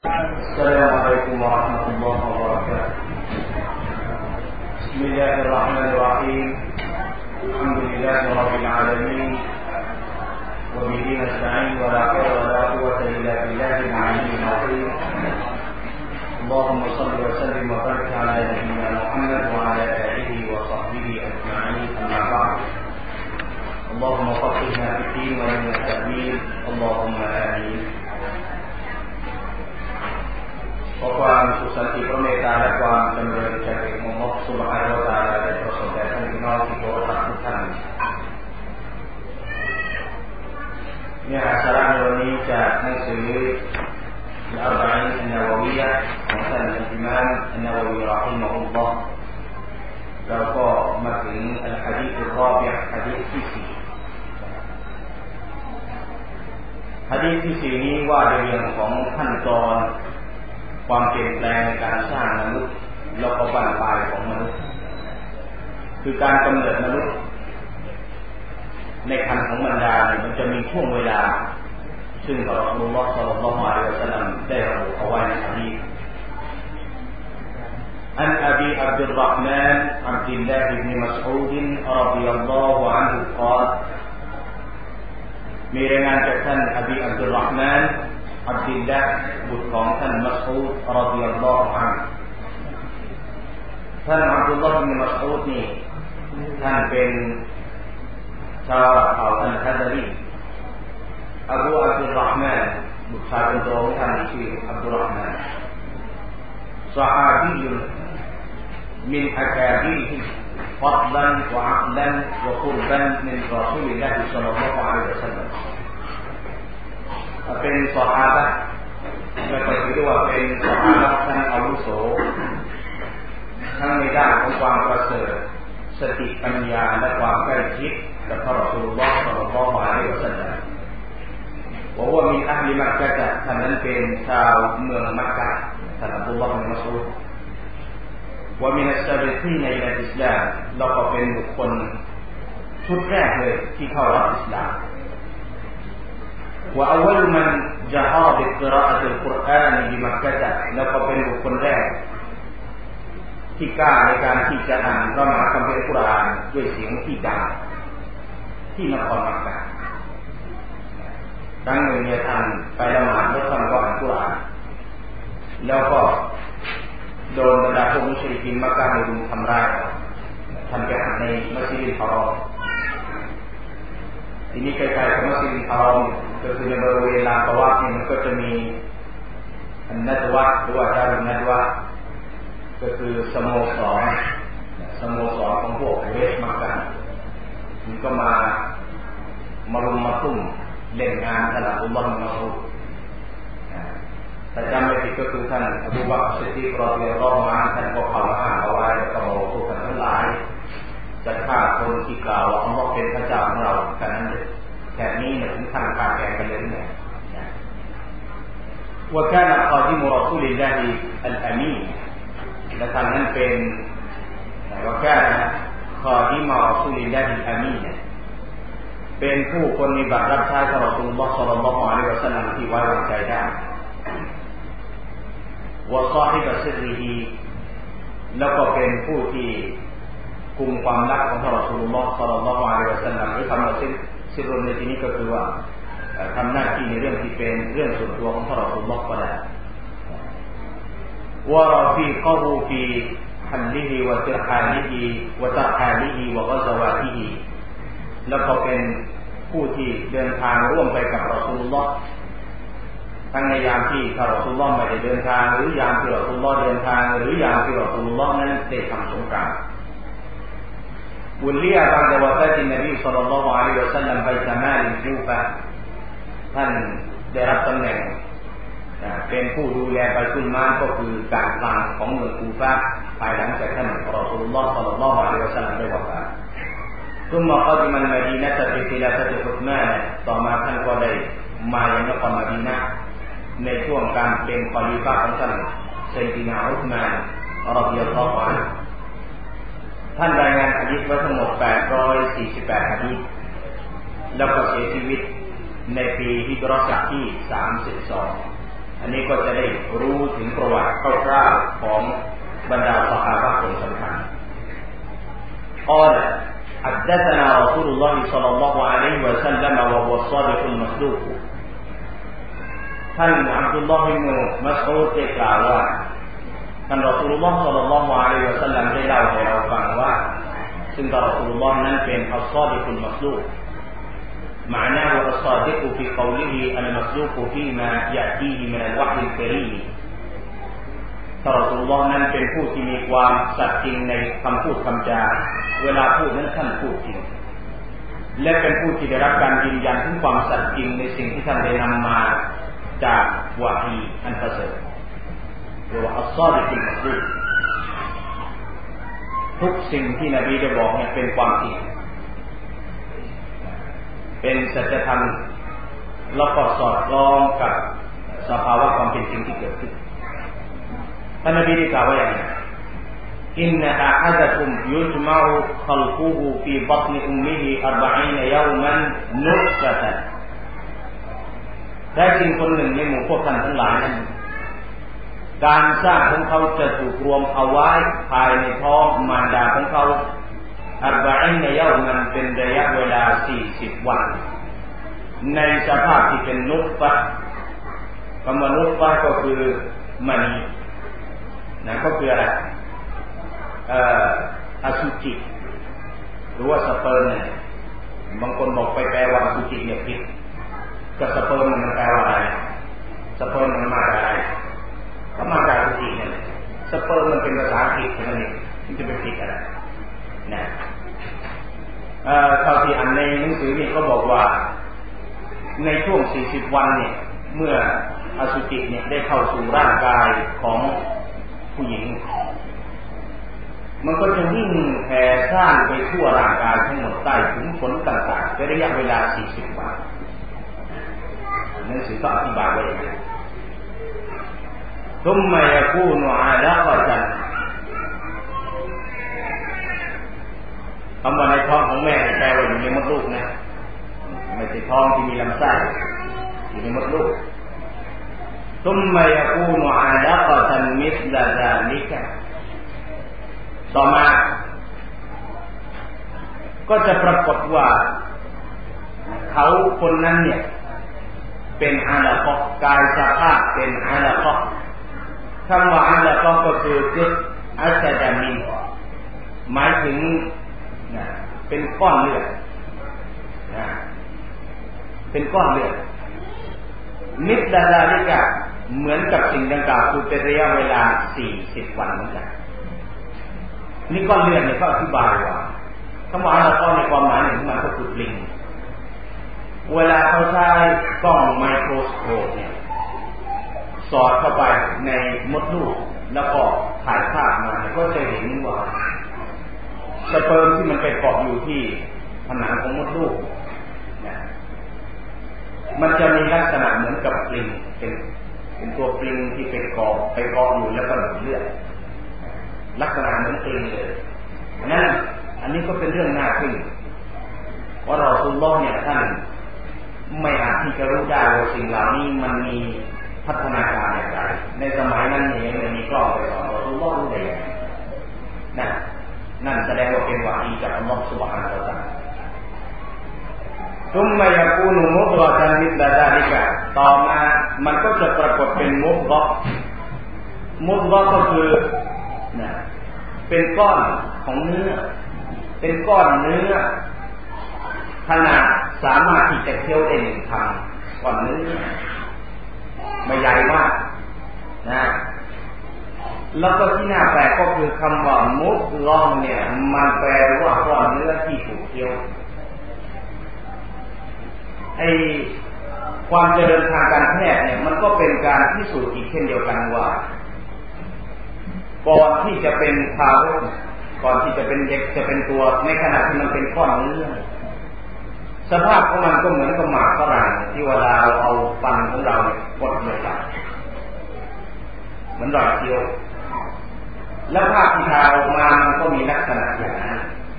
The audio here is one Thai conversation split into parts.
السلام عليكم ورحمة الله وبركاته. بسم الله الرحمن الرحيم. الحمد لله رب العالمين وبه نستعين ولا حول ولا قوة إلا بالله العلي العظيم. اللهم صل وسلم وبارك على نبينا محمد وعلى آله وصحبه أجمعين. أما بعد. اللهم فقهنا في الدين وعلمنا التأويل. اللهم آمين. ขอความสุขสันติพระเมตตาและความจำเริญจากเอกมงคลสุภาพวตาได้ประสบแด่ท่านพี่น้องที่เคารพทุกท่านเนื้อหาสาระในวันนี้จากหนังสืออัลบานีอันนาวาวียะของท่านอิมามอันนาวาวีรอฮิมะฮุลลอฮ์แล้วก็มาถึงอัลฮะดีษอัลรอบิอะห์หะดีษที่4หะดีษที่4นี้ว่าในเรื่องของขั้นตอนความเปลี่ยนแปลงในการสร้างมนุษย์แล้วก็บั้นปลายของมนุษย์คือการกำเนิดมนุษย์ในครรภ์ของมารดาเนี่ยมันจะมีช่วงเวลาซึ่งพระรอซูลุลลอฮ์ ศ็อลลัลลอฮุอะลัยฮิวะซัลลัมได้ระบุเอาไว้ในหะดีษอันอบีอับดุลเราะห์มานอับดุลลาฮ์อิบนุมัสอูดรอฎิยัลลอฮุอันฮุกล่าวมีรายงานจากท่านอบีอับดุลเราะห์มานอับดุลลาห์บุตรของท่านมัสอูดรอฎิยัลลอฮุอันฮุท่านอับดุลลอฮ์บินมัสอูดนี่ท่านเป็นชาวเผ่าอัลฮะดารีอบูอับดุลเราะห์มานบุตรชายคนโตของท่านชื่ออับดุลเราะห์มานซอฮาบียุนมินอะกาบีฮิฟัฎลันวะอัक़ลันวะกุรบันมินรอซูลิลลาฮิศ็อลลัลลอฮุอะลัยฮิวะซัลลัมเป็นซอฮาบะห์และก็ถือว่าเป็นซอฮาบะห์ชั้นอาวุโสทั้งในด้านของความประเสริฐสติปัญญาและความใกล้ชิดกับพระรอซูลุลลอฮ์ ศ็อลลัลลอฮุอะลัยฮิวะซัลลัมว่าว่ามีอะห์ลิมักกะฮ์ท่านนั้นเป็นชาวเมืองมักกะฮ์ท่านอับดุลลอฮ์บินมัสอูดว่ามีนักสับตีในอิสลามแล้วก็เป็นบุคคลชุดแรกเลยที่เข้ารับอิสลามว่าอวัลมันจะฮาบิกราอะตุลกุรอานในมักกะฮ์แล้วก็เป็นบุคคลแรกที่กล้าในการที่จะอ่านพระมหาคัมภีร์กุรอานด้วยเสียงที่ดังที่นครมักกะฮ์ครั้งหนึ่งเนี่ยท่านไปละหมาดแล้วท่านก็อ่านกุรอานแล้วก็โดนบรรดาพวกมุชริกีนมักกะฮ์รุมทำร้ายท่านไปอ่านในมัสยิดอัลฮารอมทีนี้ใกล้ๆกับมัสยิดอัลฮารอมก็คือในบริเวณลานตะวาฟเนี่ยมันก็จะมีอันนัดวะหรือว่าดารุนนัดวะก็คือสโมสรของพวกเวสมักกะฮ์มันก็มารุมมาตุ้มเล่นงานท่านอับดุลลอฮ์บินมัสอูดแต่จำไม่ผิดก็คือท่านอบูบักร ซิดดีก รอฎิยัลลอฮุอันฮุท่านก็เข้ามาห้ามเอาไว้แล้วก็บอกพวกท่านทั้งหลายจะฆ่าคนที่กล่าวว่าอัลเลาะห์เป็นพระเจ้าของเราแค่นั้นเลยแค่นี้เนี่ยถึงขั้นฆ่าแกงกันเลยเนี่ยว่าการขอดิมุรอซูลิลลาฮิอัลอามีนและท่านนั้นเป็นว่าการขอดิมุรอซูลิลลาฮิอัลอามีนเป็นผู้ปฏิบัติรับใช้พระรอซูลุลลอฮ์ ศ็อลลัลลอฮุอะลัยฮิวะซัลลัมที่ไว้วางใจได้วะซอฮิบะซิรริฮิแล้วก็เป็นผู้ที่กุมความลับของพระรอซูลุลลอฮ์ ศ็อลลัลลอฮุอะลัยฮิวะซัลลัมหรือคำว่าซิรรุนในที่นี้ก็คือว่าทำหน้าที่ในเรื่องที่เป็นเรื่องส่วนตัวของพระรอซูลุลลอฮ์ก็ได้วะรอฟีกะฮูฟีฮัลลิฮิวะติรฮาลิฮิวะตะฮาลิฮิวะกอซาวาติฮิแล้วก็เป็นผู้ที่เดินทางร่วมไปกับรอซูลุลลอฮ์ทั้งในยามที่พระรอซูลุลลอฮ์ไม่ได้เดินทางหรือยามที่รอซูลุลลอฮ์เดินทางหรือยามที่รอซูลุลลอฮ์นั้นได้ทำสงครามวุลลียะบะอ์ดะวะฟาตินนบีศ็อลลัลลอฮุอะลัยฮิวะซัลลัมไบตะมาลิลคูฟะห์ท่านได้รับตำแหน่งเป็นผู้ดูแลไบตุลมานก็คือการคลังของเมืองคูฟะห์ภายหลังจากท่านรอซูลุลลอฮ์ ศ็อลลัลลอฮุอะลัยฮิวะซัลลัมได้วะฟาตثم قدم المدينة في خلافة عثمان ต่อมาท่านก็ได้มายังนครมะดีนะห์ในช่วงการเป็นคอลิฟะห์ของท่านซัยยิดนาอุสมานรอฎิยัลลอฮุอันฮุท่านรายงานหะดีษไว้ทั้งหมด848หะดีษแล้วก็เสียชีวิตในปีฮิจเราะห์ที่32 อันนี้ก็จะได้รู้ถึงประวัติคร่าวๆของบรรดาซอฮาบะห์คนสำคัญقال حدثنا رسول الله صلى الله عليه وسلم وهو الصادق المصدوق ท่านอับดุลลอฮ์อิบนุมัสอูดได้กล่าวว่าท่านรอซูลุลลอฮ์ศ็อลลัลลอฮุอะลัยฮิวะซัลลัมได้เล่าให้เราฟังว่าซึ่งรอซูลุลลอฮ์นั้นเป็นอัศศอดิกุลมัสดูกمعناه الصادق في قوله المصدوق فيما يأتيه من الوحي الكريم ท่านรอซูลุลลอฮ์นั้นเป็นผู้ที่มีความสัตย์จริงในคำพูดคำจาเวลาพูดนั้นท่านพูดจริงและเป็นผู้ที่ได้รับการยืนยันถึงความสัตย์จริงในสิ่งที่ท่านได้นำมาจากวะฮีอันประเสริฐหรือว่าอัศศอดิกุลมัสดูกทุกสิ่งที่นบีได้บอกเนี่ยเป็นความจริงเป็นสัจธรรมแล้วก็สอดคล้องกับสภาวะความเป็นจริงที่เกิดขึ้นท่านนบีได้กล่าวว่าอย่างไรอินนะอะฮะดะกุมยุจมะอุคัลกุฮูฟีบัตนิอุมมิฮิ40ยาวมันนุตฟะตันแท้จริงคนหนึ่งในหมู่พวกท่านทั้งหลายนั้นการสร้างของเขาจะถูกรวมเอาไว้ภายในท้องมารดาของเขา40ยาวมันเป็นระยะเวลา40วันในสภาพที่เป็นนุตฟะห์คำว่านุตฟะห์ก็คือมณีนะก็คืออะไรอสุจิหรือว่าสเปิร์มเนี่ยบางคนบอกไปแปลว่าอสุจิเนี่ยผิดกับสเปิร์มมันแปลว่าอะไรสเปิร์มมันมาจากอะไรก็มาจากอสุจิเนี่ยสเปิร์มมันเป็นภาษาอังกฤษนั่นเองมันจะเป็นผิดอะไรนะเท่าที่อ่านในหนังสือนี่ก็บอกว่าในช่วง40วันเนี่ยเมื่ออสุจิเนี่ยได้เข้าสู่ร่างกายของผู้หญิงมันก็จะวิ่งแผ่ซ่านไปทั่วร่างกายทั้งหมดใต้ถึงขนต่างๆเป็นระยะเวลา40วันหนังสือก็อธิบายไว้อย่างนี้ثم يكون علقةคำว่าในท้องของแม่แปลว่าอยู่ในมดลูกนะไม่ใช่ท้องที่มีลำไส้อยู่ในมดลูกثم يكون علقة مثل ذلك ต่อมาก็จะปรากฏว่าเขาคนนั้นเนี่ยเป็นอาลากะห์กายสภาพเป็นอาลากะห์คำว่าอาลากะห์ก็คืออัสดามินหมายถึงเป็นก้อนเลือดเป็นก้อนเลือดมิตรดาลิกะเหมือนกับสิ่งดังกล่าวคือเป็นระยะเวลา40วันเหมือนกันนี่ก้อนเลือดเนี่ยก็อธิบายว่าคำว่าอาลากะห์ในความหมายหนึ่งมันก็คือปลิงเวลาเขาใช้กล้องไมโครสโคปเนี่ยสอดเข้าไปในมดลูกแล้วก็ถ่ายภาพมาก็จะเห็นว่าสเปิร์มที่มันไปเกาะอยู่ที่ผนังของมดลูกเนี่ยมันจะมีลักษณะเหมือนกับปลิงเป็นตัวปลิงที่ไปเกาะอยู่แล้วก็ดูดเลือดลักษณะเหมือนปลิงเลยนั้นอันนี้ก็เป็นเรื่องน่าทึ่งว่าเราซุลลอฮ์เนี่ยท่านไม่อาจที่จะรู้ได้ว่าสิ่งเหล่านี้มันมีพัฒนาการอย่างไรในสมัยนั้นเองไม่มีกล้องไปสอนเราซุลลอฮ์รู้ได้ยังไงนั่นแสดงว่าเป็นวะฮีจากอัลลอฮ์ซุบฮานะฮูวะตะอาลาثم يكون مضغة مثل ذلك ต่อมามันก็จะปรากฏเป็นมุฎฆะก็คือเป็นก้อนของเนื้อเป็นก้อนเนื้อขนาดสามารถที่จะเคี้ยวได้1 คำก้อนเนื้อไม่ใหญ่มากนะแล้วก็ที่น่าแปลกก็คือคำว่ามุฎฆะเนี่ยมันแปลว่าก้อนเนื้อที่ถูกเคี้ยวไอความเจริญทางการแพทย์เนี่ยมันก็เป็นการพิสูจน์อีกเช่นเดียวกันว่าก่อนที่จะเป็นทารกก่อนที่จะเป็นเด็กจะเป็นตัวในขณะที่มันเป็นก้อนเนื้อสภาพของมันก็เหมือนกับหมากฝรั่งที่เวลาเราเอาฟันของเราเนี่ยกดลงไปเหมือนรอยเคี้ยวแล้วภาพที่ทาออกมามันก็มีลักษณะอย่างนั้น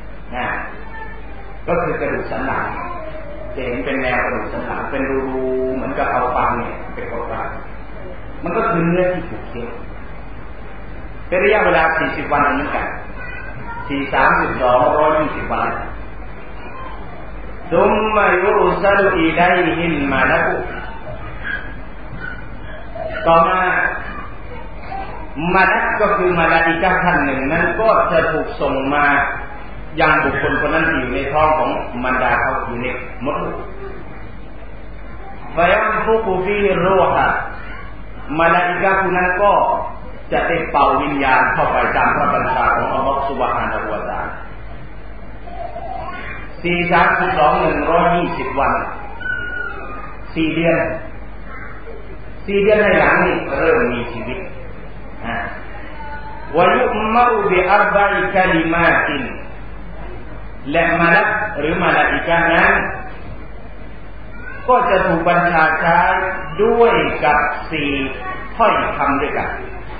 ก็คือกระดูกสันหลังจะเห็นเป็นแนวกระดูกสันหลังเป็นรูๆเหมือนกับเอาฟันเนี่ยไปกดมันก็คือเนื้อที่ถูกเคี่ยวเป็นระยะเวลา40วันเหมือนกัน120 วันثم يرسل إليه الملك ต่อมามาลักก็คือมาลาอิกะฮ์ท่านหนึ่งนั้นก็จะถูกส่งมายังบุคคลคนนั้นที่อยู่ในท้องของมารดาเขาอยู่ในมดลูกฟะยันฟุกุฟีฮิรูฮะมาลาอิกะฮ์ผู้นั้นก็จะได้เป่าวิญญาณเข้าไปตามพระบัญชาของอัลเลาะห์ซุบฮานะฮูวะตะอาลา120 วัน4 เดือนให้หลังนี่เริ่มมีชีวิตวะยุมะรุบิอัรบะอิกะลิมาตินและมลักหรือมลาอิกะฮ์นั้นก็จะถูกบัญชาใช้ด้วยกับ4ถ้อยคำด้วยกัน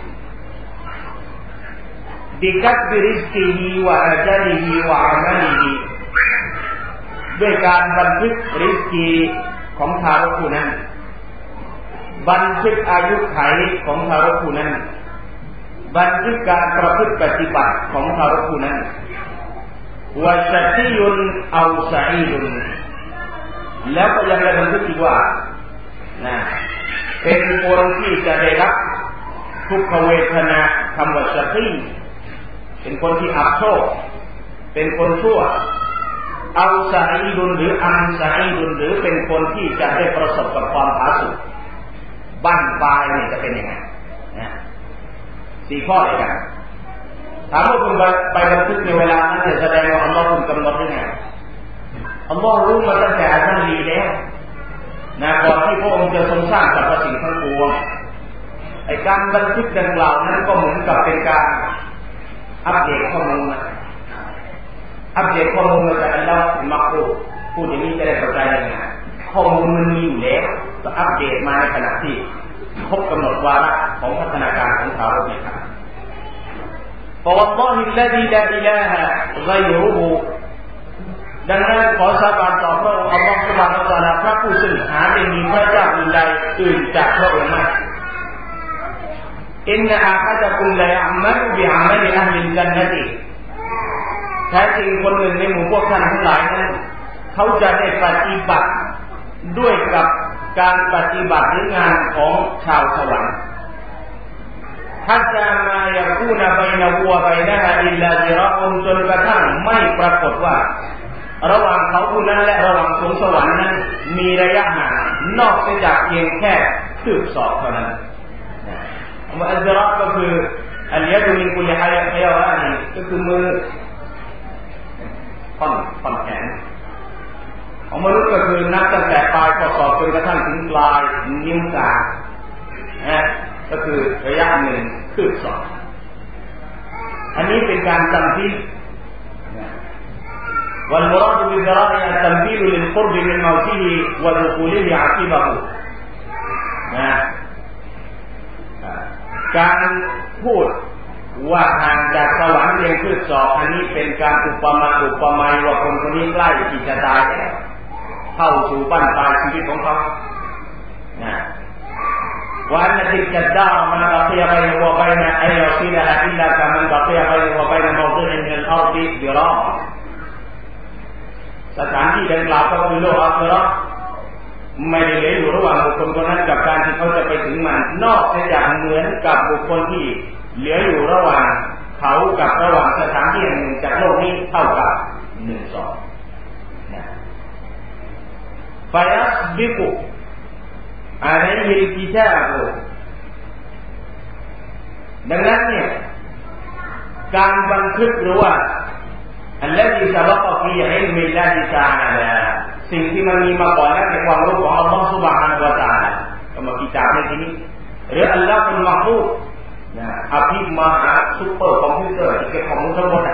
บิกัตบิริซกิฮิวะอาจัลิฮิวะอามัลิฮิด้วยการบันทึกริสกีของทารกผู้นั้นบันทึกอายุขัยของทารกผู้นั้นบันทึกการประพฤติปฏิบัติของทารกผู้นั้นวะชัติยุนเอาซะอีดุนแล้วก็ยังได้บันทึกอีกว่าเป็นคนที่จะได้รับทุกขเวทนาคำว่าชัติเป็นคนที่อับโชคเป็นคนชั่วเอาซะอีดุนหรืออันซะอีดุนหรือเป็นคนที่จะได้ประสบกับความผาสุกบั้นปลายนี่จะเป็นยังไง4 ข้อด้วยกันถามว่าคุณไปบันทึกในเวลานั้นจะแสดงว่าอัลลอฮ์คุณกำหนดได้ไงอัลลอฮ์รู้มาตั้งแต่อาซัลลีแล้วก่อนที่พระองค์จะทรงสร้างสรรพสิ่งทั้งปวงไอ้การบันทึกดังกล่าวนั้นก็เหมือนกับเป็นการอัปเดตข้อมูลมาจากอัลลอฮ์มักรูพูดอย่างนี้จะได้เข้าใจยังไงข้อมูลมันมีอยู่แล้วจะอัปเดตมาในขณะที่ครบกำหนดวาระของพัฒนาการของเขาเลยครับفوالله الذي لا إله غيره ดังนั้นขอสาบานต่อพระองค์อัลลอฮฺซุบฮานะฮูวะตะอาลาพระผู้ซึ่งหาไม่มีพระเจ้าอื่นใดอื่นจากพระองค์ไม่อินนะอะฮะดะกุมลายะอ์มัลบิอะมัลิอะห์ลิลญันนะติแท้จริงคนหนึ่งในหมู่พวกท่านทั้งหลายนั้นเขาจะได้ปฏิบัติด้วยกับการปฏิบัติหรืองานของชาวสวรรค์ฮัตตามายักูนะบัยนะฮูวะบัยนะฮาอิลลาซิรออุนจนกระทั่งไม่ปรากฏว่าระหว่างเขาผู้นั้นและระหว่างสวงสวรรค์นั้นมีระยะห่างนอกจากเพียงแค่คืบศอกเท่านั้นอัลซิรอก็คืออัลยะดุมินกุลิฮะยะวะนีก็คือมือท่อนแขนของมนุษย์ก็คือนับตั้งแต่ปลายข้อศอกจนกระทั่งถึงปลายนิ้วกลางก็คือระยะ1 คืบศอกอันนี้เป็นการจำที่والمراد بالذراع التنبيل للقرب من موته ودخوله عقبه การพูดว่าห่างจากสวรรค์เพียงคืบศอกอันนี้เป็นการอุปมาว่าคนคนนี้ใกล้ที่จะตายแล้วเข้าสู่บั้นปลายชีวิตของเขาوأن تلك الدار من بقي بينه وبين أن يصلها إلا كمن بقي بينه وبين موضع من الأرض ذراع สถานที่ดังกล่าวก็คือโลกอาคิเราะห์ไม่ได้เหลืออยู่ระหว่างบุคคลคนนั้นกับการที่เขาจะไปถึงมันนอกจากเหมือนกับบุคคลที่เหลืออยู่ระหว่างเขากับระหว่างสถานที่แห่งหนึ่งจากโลกนี้เท่ากับ1 ศอกฟะยัสบิกุอะลัยฮิลกิตาบดังนั้นเนี่ยการบันทึกหรือว่าอันแรกที่สะบักฟีอิลมิลลาฮิตะอาลาสิ่งที่มันมีมาก่อนแล้วในความรู้ของอัลลอฮฺซุบฮานะฮูวะตะอาลาก็มากิตาบในที่นี้หรืออัลลอฮฺเป็นมะฮูดอภิมหาซุปเปอร์คอมพิวเตอร์ที่เป็นของทั้งหมด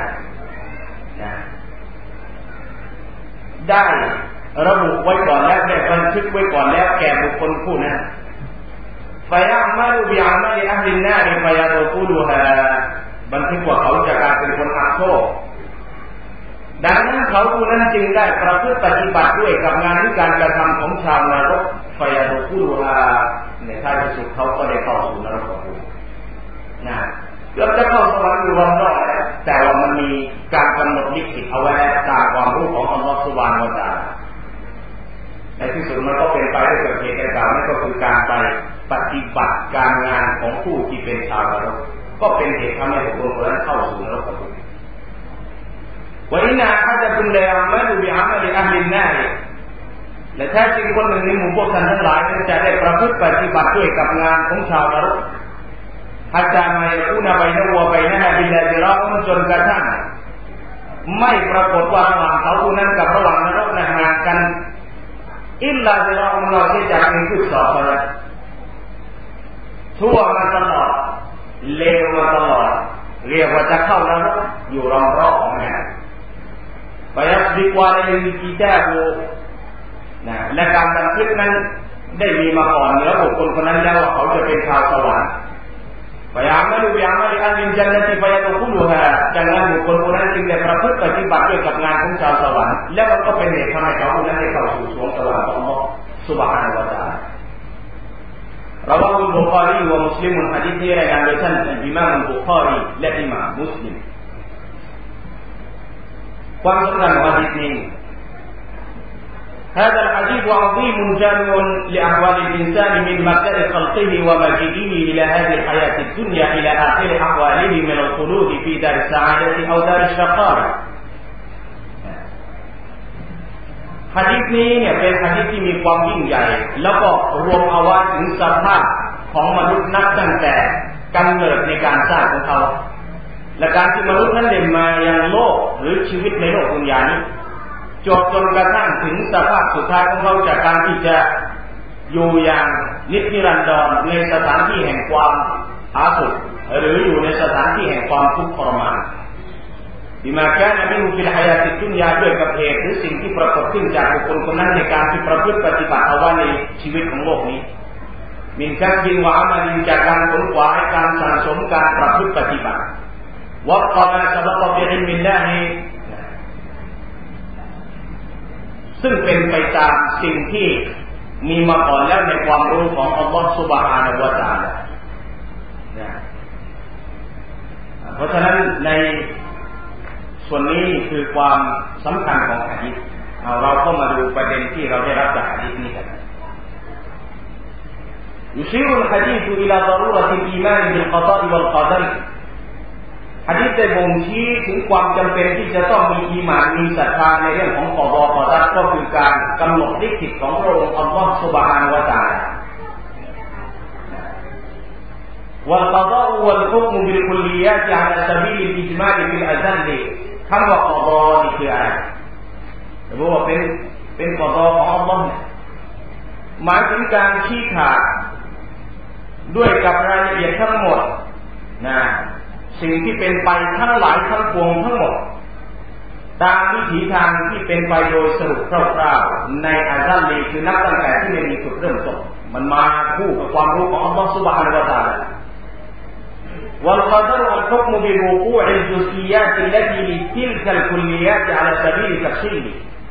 ได้ระบุไว้ก่อนแล้วได้บันทึกไว้ก่อนแล้วแก่บุคคลผู้นั้นฟะยะอ์มัลุบิอะมัลิอะห์ลินนาริฟะยะรกูลุฮาบันทึกว่าเขาจะกลายเป็นคนอับโชคดังนั้นเขาผู้นั้นจึงได้ประพฤติปฏิบัติด้วยกับงานหรือการกระทำของชาวนรกฟะยะรกูลุฮาในท้ายที่สุดเขาก็ได้เข้าสู่นรกภูมินะเกือบจะเข้าสวรรค์อยู่วันรอดแล้วแต่ว่ามันมีการกำหนดลิขิตเอาไว้แล้วตามความรู้ของอัลลอฮฺซุบฮานะฮูวะตะอาลาในที่สุดมันก็เป็นไปด้วยกับเหตุการณ์นั่นก็คือการไปปฏิบัติการงานของผู้ที่เป็นชาวนรกก็เป็นเหตุทำให้บุคคลคนนั้นเข้าสู่นรกภูมิวะอินนะอะฮะดะกุมลายัมะลุบิอะมะลิอะห์ลินนาร์และแท้จริงคนหนึ่งในหมู่พวกท่านทั้งหลายจะได้ประพฤติปฏิบัติด้วยกับงานของชาวนรกฮัตตามายักูนะบัยนะฮูวะบัยนะฮะอิลลาซิราอุนจนกระทั่งไม่ปรากฏว่าระหว่างเขาผู้นั้นกับระหว่างนรกนั้นห่างกันอิลลาซิราอุนเราที่จะเป็นผู้สอบเท่านั้นชั่วมาตลอดเลวมาตลอดเรียกว่าจะเข้านรกอยู่รอบๆนะไปยับดิกว่าในกิจาบุนะและการบันทึกนั้นได้มีมาก่อนเหนือบุคคลคนนั้นแล้วว่าเขาจะเป็นชาวสวรรค์พยายามไม่ดูพยายามไม่อันยินจันทร์ที่พยายามคุ้มดูฮะจากนั้นบุคคลคนนั้นจึงได้ประพฤติปฏิบัติด้วยกับงานของชาวสวรรค์แล้วมันก็เป็นเหตุทำให้เขาคนนั้นได้เข้าสู่สวงสวรรค์ของอัลลอฮฺซุบฮานะฮูวะตะอาลาเราว่าอุลบุคอรีวะมุสลิมหะดีษนี้รายงานโดยท่านอิหม่ามบุคอรีและอิหม่ามมุสลิมความสำคัญของหะดีษนี้هذا الحديث عظيم جامع لأحوال الإنسان من مبدأ خلقه ومجيئه إلى هذه الحياة الدنيا إلى آخر أحواله من الخلود في دار السعادة أو دار الشقاوة หะดีษนี้เนี่ยเป็นหะดีษที่มีความยิ่งใหญ่แล้วก็รวมเอาไว้ถึงสภาพของมนุษย์นับตั้งแต่กำเนิดในการสร้างของเขาและการที่มนุษย์นั้นเดินมายังโลกหรือชีวิตในโลกดุนยานี้จนกระทั่งถึงสภาพสุดท้ายของเขาจากการที่จะอยู่อย่างนิรันดรในสถานที่แห่งความอาสุขหรืออยู่ในสถานที่แห่งความทุกข์ทรมานบิมาkana minhu fil hayati dunyaด้วยกับเหตุหรือสิ่งที่ปรากฏขึ้นจากบุคคลคนนั้นในการที่ประพฤติปฏิบัติเอาไว้ในชีวิตของโลกนี้มินกับินวะอามัลินจากการขนขวายการสั่งสมการประพฤติปฏิบัติวะกะมาซะบะกะบิอิลมิลลาฮิซึ่งเป็นไปตามสิ่งที่มีมาก่อนแล้วในความรู้ของอัลลอฮฺซุบฮานะฮูวะตะอาลาเพราะฉะนั้นในส่วนนี้คือความสำคัญของหะดีษเราก็มาดูประเด็นที่เราได้รับจากหะดีษนี้กันيشير الحديث إلى ضرورة الإيمان بالقضاء والقدرหะดีษได้บ่งชี้ถึงความจำเป็นที่จะต้องมีอีหม่านมีศรัทธาในเรื่องของกอฎอกัดรก็คือการกำหนดลิขิตของพระองค์อัลลอฮฺซุบฮานะฮูวะตะอาลาوالقضاء والحكم بالكليات على سبيل الإجمال في الأزل คำว่ากอฎอนี่คืออะไรหรือว่าเป็นกอฎอของอัลลอฮฺหมายถึงการชี้ขาดด้วยกับรายละเอียดทั้งหมดนะสิ่งที่เป็นไปทั้งหลายทั้งปวงทั้งหมดตามวิถีทางที่เป็นไปโดยสรุปคร่าวๆในอาซัลลีคือนับตั้งแต่ที่มีจุดเริ่มต้นมันมาคู่กับความรู้ของอัลลอฮฺซุบฮานะฮูวะตะอาลาوالقدر الحكم بوقوع الجزئيات التي لتلك الكليات على سبيل التفصيل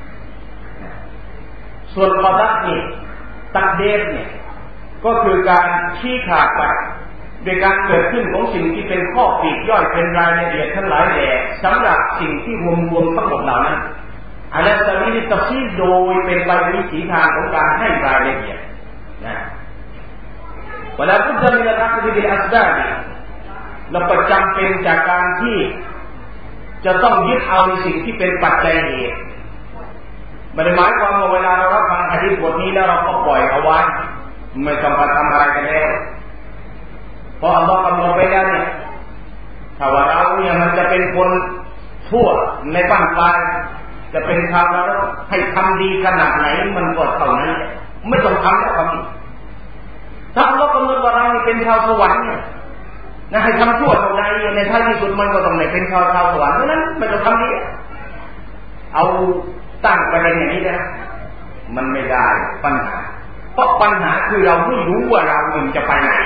ส่วนกอฎอนี่ตักเดรเนี่ยก็คือการชี้ขาดไปโดยการเกิดขึ้นของสิ่งที่เป็นข้อปลีกย่อยเป็นรายละเอียดทั้งหลายแหล่สำหรับสิ่งที่รวมทั้งหมดเหล่านั้นอะลัยซะบีลิตัฟซีรโดยเป็นไปวิถีทางของการให้รายละเอียดนะวะลาบุดดะมินัลอัคฎิบิลอัสบาบและประจำเป็นจากการที่จะต้องยึดเอาในสิ่งที่เป็นปัจจัยเหตุไม่ได้หมายความว่าเวลาเรารับฟังหะดีษบทนี้แล้วเราก็ปล่อยเอาไว้ไม่ต้องไปทำอะไรกันแล้วเพราะอัลลอฮฺกำหนดไว้แล้วเนี่ยถ้าว่าเราเนี่ยมันจะเป็นคนชั่วในบ้านปลายจะเป็นชาวนรกให้ทำดีขนาดไหนมันก็เท่านั้นไม่ต้องทำแล้วความดีถ้าอัลลอฮฺกำหนดว่าเราเป็นชาวสวรรค์เนี่ยนะให้ทำชั่วเท่าใดในท้ายที่สุดมันก็ต้องเป็นชาวสวรรค์เพราะนั้นไม่ต้องทำดีเอาตั้งประเด็นอย่างนี้นะมันไม่ได้ปัญหาเพราะปัญหาคือเราไม่รู้ว่าเราจะไปไหน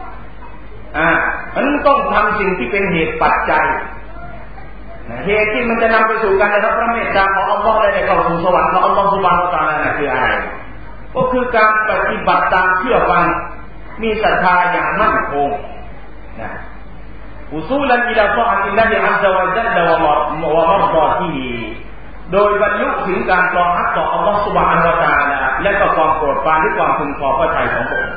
มันต้องทำสิ่งที่เป็นเหตุปัจจัยเหตุที่มันจะนำไปสู่การได้รับพระเมตตาของอัลลอฮฺและได้เข้าสู่สวรรค์ของอัลลอฮฺซุบฮานะฮูวะตะอาลาคืออะไรก็คือการปฏิบัติตามเชื่อฟังมีศรัทธาอย่างมั่นคงนะอุซูลันอิลาฏออะติลลาฮิอัซซะวะญัลละวะมัรฎอติฮิโดยบรรลุถึงการต่อฮักต่ออัลเลาะห์ซุบฮานะฮูวะตะอาลาและก็ความโปรดปรานและความพึงพอพระทัยของพระองค์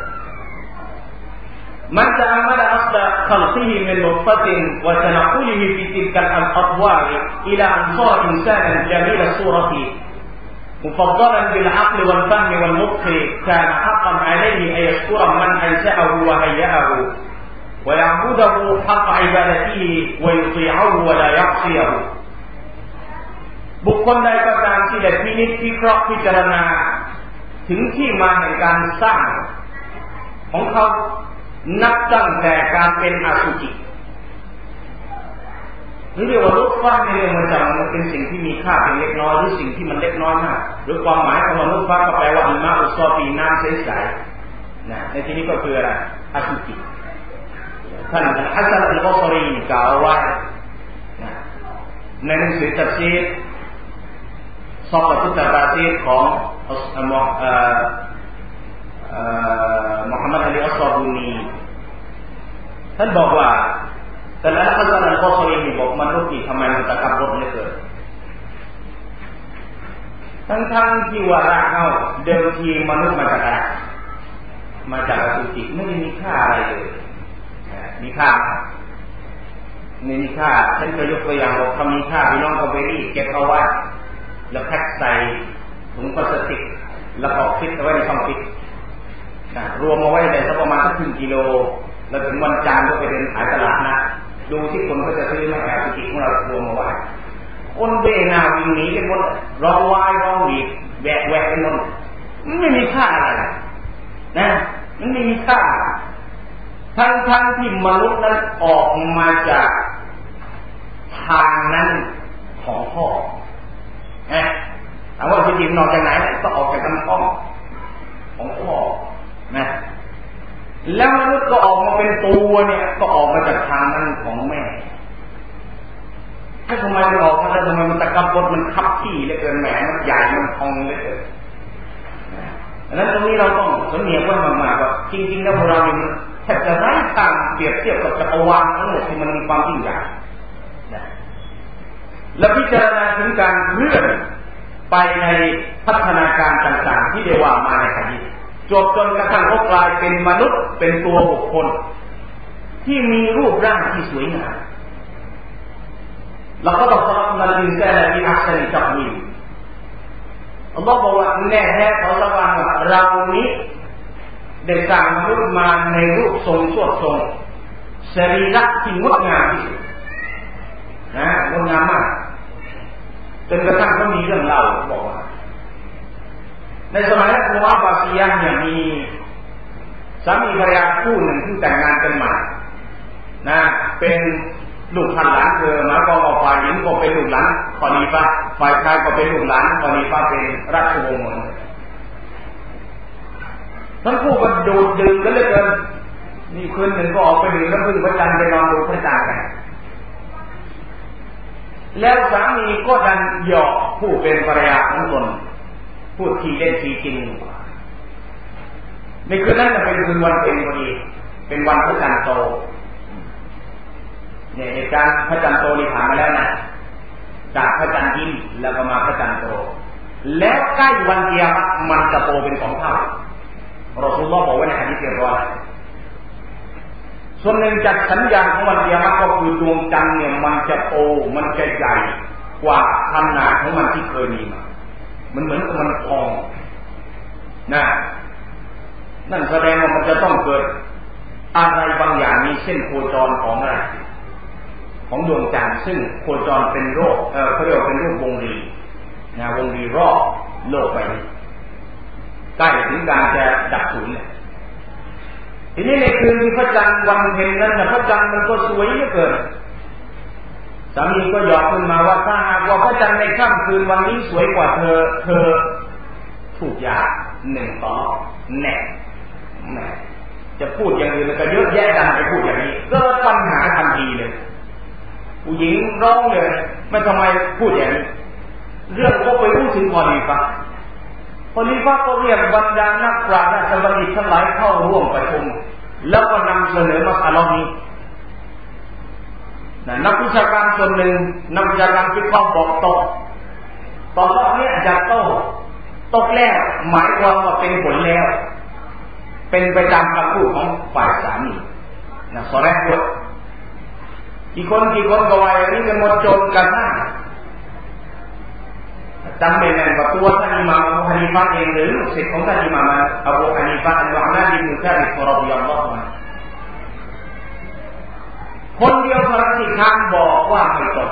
من تأمل أصل خلقه من نطفة وتنقله في تلك الأطوار إلى أن صار إنسانا جميل الصورة مفضلا بالعقل والفهم والنطق كان حقا عليه أن يشكر من أنشأه وهيأه ويعبده حق عبادته ويطيعه ولا يعصيه บุคคลใดก็ตามที่ได้พินิจพิเคราะห์พิจารณาถึงที่มาแห่งการสร้างของเขานับตั้งแต่การเป็นอสุจินี่เรียกว่าลุกฟ้าในเรื่องมันเป็นสิ่งที่มีค่าเพียงเล็กน้อยหรือสิ่งที่มันเล็กน้อยมากหรือความหมายของลุกฟ้าก็แปลว่าอิมาอุซอฟีน้ำใสๆนะในที่นี้ก็คืออะไรอสุจิท่านฮัสซันอัลบอศรีกล่าวไว้ในหนังสือตัฟซีรซอกตุตะบาซีรของมุฮัมมัดอะลีอัศซอบูนีท่านบอกว่าแต่ละฮัสซันอัลบอศรีบอกมนุษย์นี่ทำไมมันตะกับบดเหลือเกินทั้งที่ว่าละเขาเดิมทีมนุษย์มาจากอะไรมาจากอสุจิไม่ได้มีค่าอะไรเลยมีค่าไม่มีค่าฉันจะยกตัวอย่างบอกถ้ามีค่าพี่น้องก็ไปรีดเก็บเอาไว้แล้วแพ็คใส่ถุงพลาสติกแล้วก็ฟิตเอาไว้ในช่องฟิตรวมเอาไว้ได้สักประมาณครึ่งกิโลแล้วถึงวันจันทร์ก็ไปเดินขายตลาดนะดูที่คนเขาจะซื้อมาแอบจิกของเรารวมเอาไว้คนเบนาวิ่งหนีกันหมดร้องวายร้องหวีดแหวกกันหมดมันไม่มีค่าอะไรนะมันไม่มีค่าทั้งที่มนุษย์นั้นออกมาจากทางนั้นของพ่อถามว่าจริงๆออกจากไหนก็ออกจากลำท้องของพ่อนะแล้วมนุษย์ก็ออกมาเป็นตัวเนี่ยก็ออกมาจากทางนั้นของแม่ถ้าทำไมมันออกมาแล้วทำไมมันตะกับบดมันคับที่เหลือเกินแหมมันใหญ่มันพองเหลือเกินดังนั้นตรงนี้เราต้องสำเนียกไว้มากๆว่าจริงๆแล้วพวกเราเนี่ยแทบจะไร้ทางเปรียบเทียบกับจักรวาลทั้งหมดที่มันมีความยิ่งใหญ่และพิจารณาถึงการเลื่อนไปในพัฒนาการต่างๆที่ได้ว่ามาในหะดีษจบจนกระทั่งเขากลายเป็นมนุษย์เป็นตัวบุคคลที่มีรูปร่างที่สวยงามแล้วก็ต้องสลับนันดินแซนที่อักษริจักรีอัลลอฮฺบอกว่าแน่แท้เขาระวังว่าเรานี้ได้สร้างมนุษย์มาในรูปทรงสวดทรงสรีระที่งดงามที่สุดนะงดงามมากจนกระทั่งเขามีเรื่องเล่าบอกว่าในสมัยนั้นวะบาซียะเนี่ยมีสามีภรรยาคู่หนึ่งที่แต่งงานกันใหม่นะเป็นลูกหลานเธอมาก็ฝ่ายหญิงก็เป็นลูกหลานคอลีฟะฝ่ายชายก็เป็นลูกหลานคอลีฟะเป็นราชวงศ์ทั้งคู่ก็ดูดดื่มกันเลยเกินนี่คืนหนึ่งก็ออกไปดื่มแล้วพึ่งพระจันทร์ไปนอนดูพระจันทร์กันแล้วสามีก็ดันหยอกผู้เป็นภรรยาของตนพูดทีเล่นทีจริงในคืนนั้นเป็นคืนวันเพ็ญพอดีเป็นวันพระจันทร์โตเนี่ยเหตุการณ์พระจันทร์โตนี่ผ่านมาแล้วนะจากพระจันทร์ยิ้มแล้วก็มาพระจันทร์โตแล้วใกล้วันเกียรติมันจะโตเป็น2 เท่ารอซูลุลลอฮ์บอกไว้ในหะดีษเรียบร้อยส่วนหนึ่งจากสัญญาณของวันเกียรติก็คือดวงจันทร์เนี่ยมันจะโตมันจะใหญ่กว่าขนาดของมันที่เคยมีมามันเหมือนกับมันพองนะนั่นแสดงว่ามันจะต้องเกิดอะไรบางอย่างมีเส้นโคจรของอะไรของดวงจันทร์ซึ่งโคจรเป็นโรคเขาเรียกว่าเป็นรูปวงรีนะวงรีรอบโลกใบนี้ใกล้ถึงการจะดับสูญเนี่ยทีนี้ในคืนที่พระจันทร์วันเพ็ญนั้นนะพระจันทร์มันก็สวยเหลือเกินสามีก็หยอกขึ้นมาว่าถ้าหากว่าพระจันทร์ในค่ำคืนวันนี้สวยกว่าเธอถูกยา1 ต่อแน่จะพูดอย่างอื่นก็เยอะแยะดันไปพูดอย่างนี้เกิดปัญหาทันทีเลยผู้หญิงร้องเลยไม่ทำไมพูดอย่างนี้เรื่องก็ไปรู้ถึงคอลีฟะคอลีฟะห์ก็เรียกบรรดานักปราชญ์ราชบัณฑิตทั้งหลายเข้าร่วมประชุมแล้วก็นำเสนอมัสอะละห์นี้นักวิชาการส่วนหนึ่งนักวิชาการที่เขาบอกตกเนี่ยจะตกแล้วหมายความว่าเป็นผลแล้วเป็นไปตามคำพูดของฝ่ายสามีนะสอแรกด้วยกี่คนก็ว่าอย่างนี้กันหมดจนกระทั่งจำเป็นว่าตัวท่านอิหม่ามอบูฮานีฟะห์เองหรือลูกศิษย์ของท่านอิหม่ามอบูฮานีฟะห์อันวะอานาบินมุซาบิรรอฎิยัลลอฮุอันฮุคนเดียวพระสิทธานบอกว่าไม่ตก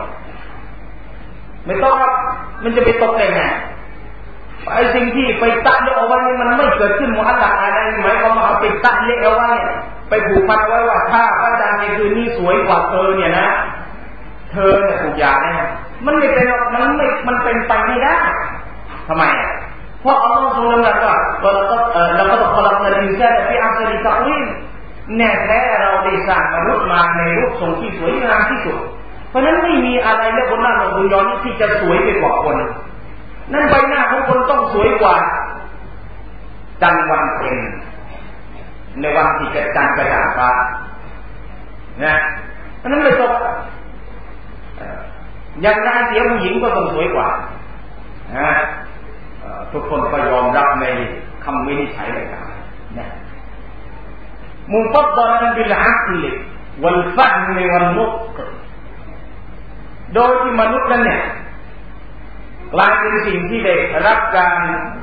ครับมันจะไปตกได้ไงไอ้สิ่งที่ไปตัดเละเอาไว้นี่มันไม่เกิดขึ้นมุอัลลักอะไรหมายความว่าเอาไปตัดเละเอาไว้ไปผูกพันไว้ว่าถ้าพระอาจารย์ในคืนนี้สวยกว่าเธอเนี่ยนะเธอเนี่ยถูกหย่าแน่มันไม่เป็นมันเป็นไปไม่ได้ทำไมเพราะอัลลอฮฺทรงดำรัสว่าเราก็ต้องขลักในอินซานที่อัลลอฮฺตักวีนแน่แท้เราได้สร้างมนุษย์มาในรูปทรงที่สวยงามที่สุดเพราะนั้นไม่มีอะไรและบนหน้าโลกดุนยานี้ที่จะสวยไปกว่าคนนั่นใบหน้าของคนต้องสวยกว่าจันทร์วันเพ็ญในวันที่จันทร์กระจ่างฟ้านะเพราะนั้นเลยตกอย่างงานเสียผู้หญิงก็ต้องสวยกว่าทุกคนก็ยอมรับในคำวินิจฉัยเลยครับนะมุฟัดดลันบิลอักลวัลฟัห์มวัลนุตกโดยที่มนุษย์นั้นเนี่ยกลายเป็นสิ่งที่ได้รับการ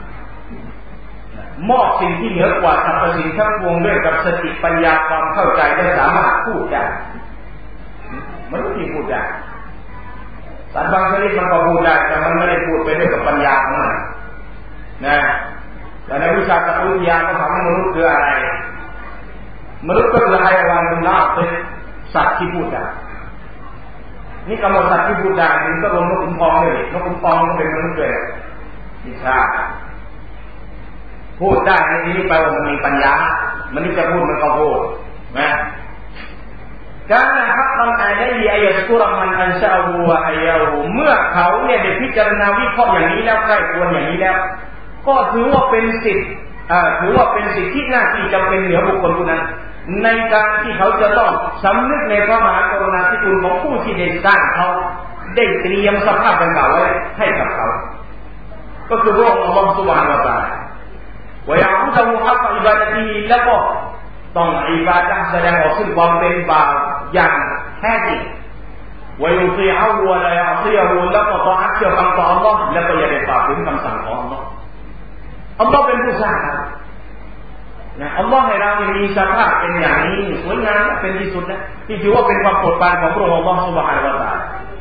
มอบสิ่งที่เหนือกว่าสรรพสิ่งทั้งปวงด้วยกับสติปัญญาความเข้าใจและสามารถพูดได้มนุษย์ที่พูดได้สัตว์บางชนิดมันก็พูดได้แต่มันไม่ได้พูดไปด้วยกับปัญญาของมันนะแต่ในวิชาการวิทยาก็ถามว่ามนุษย์คืออะไรมนุษย์ก็คือไฮวานุลาเป็นสัตว์ที่พูดได้นี่กำหนดสัตว์ที่พูดได้นี่ก็รวมนกขุนทองเลยนกขุนทองก็เป็นมนุษย์เลยนี่ใช่พูดได้ในที่นี้แปลว่ามันมีปัญญามันนี่จะพูดมันก็พูดนะการฮักมันอะไรอายะกุรมันอันชาอูวะอายะหูเมื่อเขาเนี่ยได้พิจารณาวิเคราะห์อย่างนี้แล้วใครควรอย่างนี้แล้วก็ถือว่าเป็นสิทธิ์ที่หน้าที่จำเป็นเหนือบุคคลผู้นั้นในการที่เขาจะต้องสำนึกในพระมหากรุณาธิคุณของผู้ที่ได้สร้างเขาได้เตรียมสภาพดังกล่าวไว้ให้กับเขาก็คือพระองค์อัลลอฮฺซุบฮานะฮูวะตะอาลาวะยะอูดุฮักอิบาดะติฮิแล้วก็ต้องอิบาดะห์แสดงออกซึ่งความเป็นบ่าวอย่างแท้จริงวะยุติอูวะลายะติอูแล้วก็ตออะห์เชื่อฟังต่ออัลลอฮฺแล้วก็อย่าได้ฝ่าฝืนคำสั่งของอัลลอฮฺอัลลอฮฺเป็นผู้สร้างนะอัลลอฮฺให้เรามีสภาพเป็นอย่างนี้สวยงามเป็นที่สุดนะที่ถือว่าเป็นความโปรดปรานของพระองค์อัลลอฮฺซุบฮานะฮูวะตะอาลา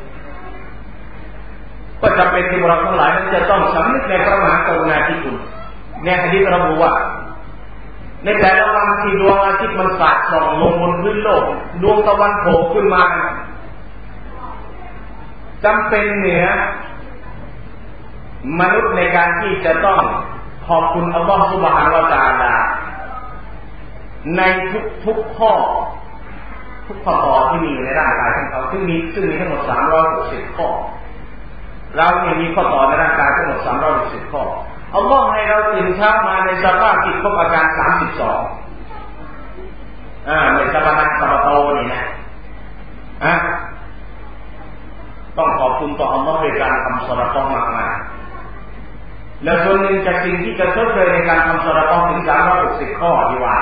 ก็จำเป็นที่เราทั้งหลายนั้นจะต้องสำนึกในพระมหากรุณาธิคุณในหะดีษระบุว่าในแต่ละวันที่ดวงอาทิตย์มันสาดส่องลงบนพื้นโลกดวงตะวันโผล่ขึ้นมาจำเป็นเหนือมนุษย์ในการที่จะต้องขอบคุณอัลลอฮฺซุบฮานะฮูวะตะอาลาในทุกข้อต่อที่มีในร่างกายของเขาซึ่งมีทั้งหมด360ข้อเราเนี่ยมีข้อต่อในร่างกายทั้งหมด360ข้ออัลลอฮ์ให้เราตื่นเช้ามาในสภาพที่ครบอาการ32ไม่สบายสบายโตนี่นะต้องขอบคุณต่ออัลลอฮ์ในการทำซอลาตมากๆแล้วส่วนหนึ่งจากสิ่งที่จะชดเชยในการทำซอลาตถึง360ข้อที่ว่า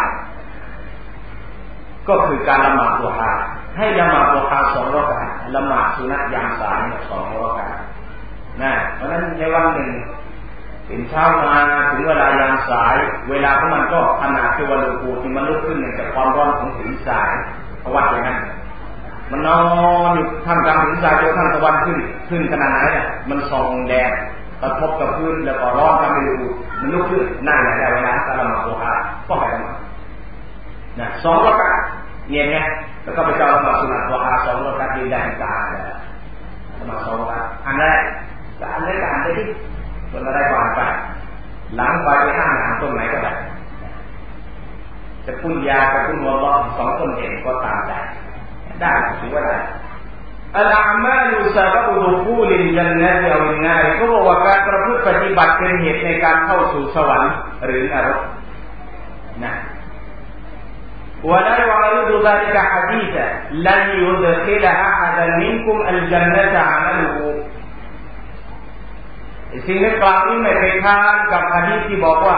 ก็คือการละหมาดดุฮาให้ละหมาดดุฮา2รอกะอะห์ละหมาดสุนัตยามสาย2รอกะอะห์นะเพราะฉะนั้นในวันหนึ่งตื่นเช้ามาถึงเวลายามสายเวลาของมันก็ขนาดที่วันลุกที่มันลุกขึ้นจากความร้อนของถึงสายเพราะว่าอย่างนั้นมันนอนอยู่ท่ามกลางถึงสายจนท่านตะวันขึ้นขนาดไหนเนี่ยมันส่องแดดกระทบกับพื้นแล้วก็ร้อนทำให้มันลุกขึ้นนั่นแหละเวลาการละหมาดดุฮาก็ให้ละหมาดนะ2รอกะอะห์เนี่ยไงแล้วก็ไปเจ้าละหมาดสุนัตดุฮา2รอกะอะห์ดีได้ตาละหมาด2รอกะอะห์อันแรกการได้ที่ส่วนอะไรก่อนไปหลังไปห้างหลังตรงไหนก็ได้จะพุ่นยากับพุ่นวัวล้อ2ต้นเห็นก็ตามได้ถือว่าได้อัลอามาลุซะบะบุดุคูลิลญันนะติอวินนาร์ก็บอกว่าการประพฤติปฏิบัติเป็นเหตุในการเข้าสู่สวรรค์หรือนรกนะولا يعارض ذلك حديثا لن يدخل أحدا منكم الجنة عمله สิ่งที่กล่าวนี้ไม่ไปค้านกับหะดีษที่บอกว่า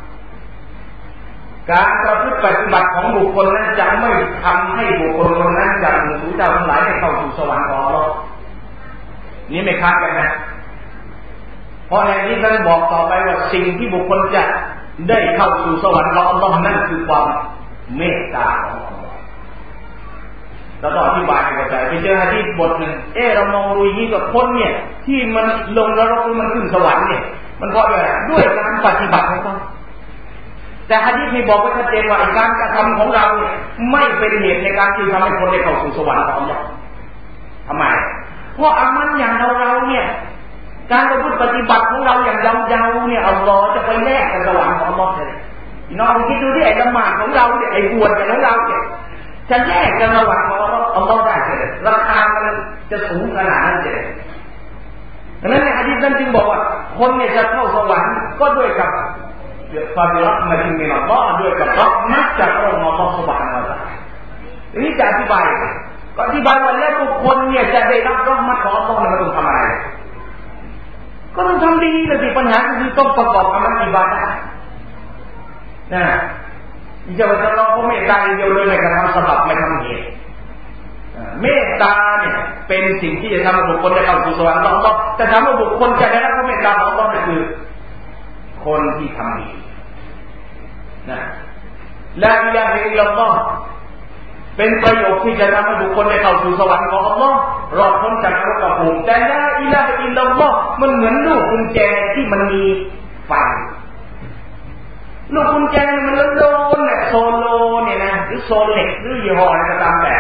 การประพฤติปฏิบัติของบุคคลนั้นจะไม่ทำให้บุคคลคนนั้นจากหมู่สูเจ้าทั้งหลายได้เข้าสู่สวรรค์ของอัลเลาะห์นี่ไม่ค้านกันนะเพราะในนี้ท่านบอกต่อไปว่าสิ่งที่บุคคลจะได้เข้าสู่สวรรค์ของอัลเลาะห์นั่นคือความเมตตาของอัลเลาะห์เราต้องอธิบายให้เข้าใจไปเจอหะดีษบทหนึ่งเรามองดูอย่างนี้กับคนเนี่ยที่มันลงนรกหรือมันขึ้นสวรรค์เนี่ยมันเพราะอะไรด้วยการปฏิบัติของเขาแต่หะดีษนี้บอกไว้ชัดเจนว่าการกระทำของเราเนี่ยไม่เป็นเหตุในการที่ทำให้คนได้เข้าสู่สวรรค์ของอัลเลาะห์ทำไมเพราะอามันอย่างเราเนี่ยการประพฤติปฏิบัติของเราอย่างยาวๆเนี่ยอัลเลาะห์จะไปแลกกับสวรรค์ของอัลเลาะห์เลยน้องคิดดูที่ไอ้ละหมาดของเราเนี่ยไอ้บวชของเราเนี่ยจะแลกกันระหว่างอัลเลาะห์ได้เลยราคามันจะสูงขนาดนั้นเลยดังนั้นในหะดีษนั้นจึงบอกว่าคนเนี่ยจะเข้าสวรรค์ก็ด้วยกับฟาบิรัตมาจิมินอัลลอฮ์ด้วยกับรักมักจากพระองค์อัลลอฮ์ซุบฮานะฮูวะตะอาลาทีนี้จะอธิบายก็อธิบายว่าแล้วบุคคลเนี่ยจะได้รับรักมักของอัลลอฮ์มันต้องทำอะไรก็ต้องทำดีแต่ที่ปัญหาคือต้องประกอบอามัลอิบาดะห์นะจะว่าเราก็เมตตาเดียวเลยไม่กระทำสบับไม่ทำเหตุเมตตาเนี่ยเป็นสิ่งที่จะทำให้บุคคลได้เข้าสู่สวรรค์ของอัลลอฮ์แต่ทำให้บุคคลจะได้รับความเมตตาของอัลลอฮ์ก็คือคนที่ทำดีนะลาอิลาฮะอิลลัลลอฮ์เป็นประโยคที่จะทำให้บุคคลได้เข้าสู่สวรรค์ของอัลลอฮ์รอดพ้นจากนรกกับภูมิแต่ลาอิลาฮะอิลลัลลอฮ์มันเหมือนลูกกุญแจที่มันมีฟันลูกกุญแจมันโลนเนี่ยโซโลเนี่ยนะหรือโซเล็กหรือยี่ห้ออะไรก็ตามแต่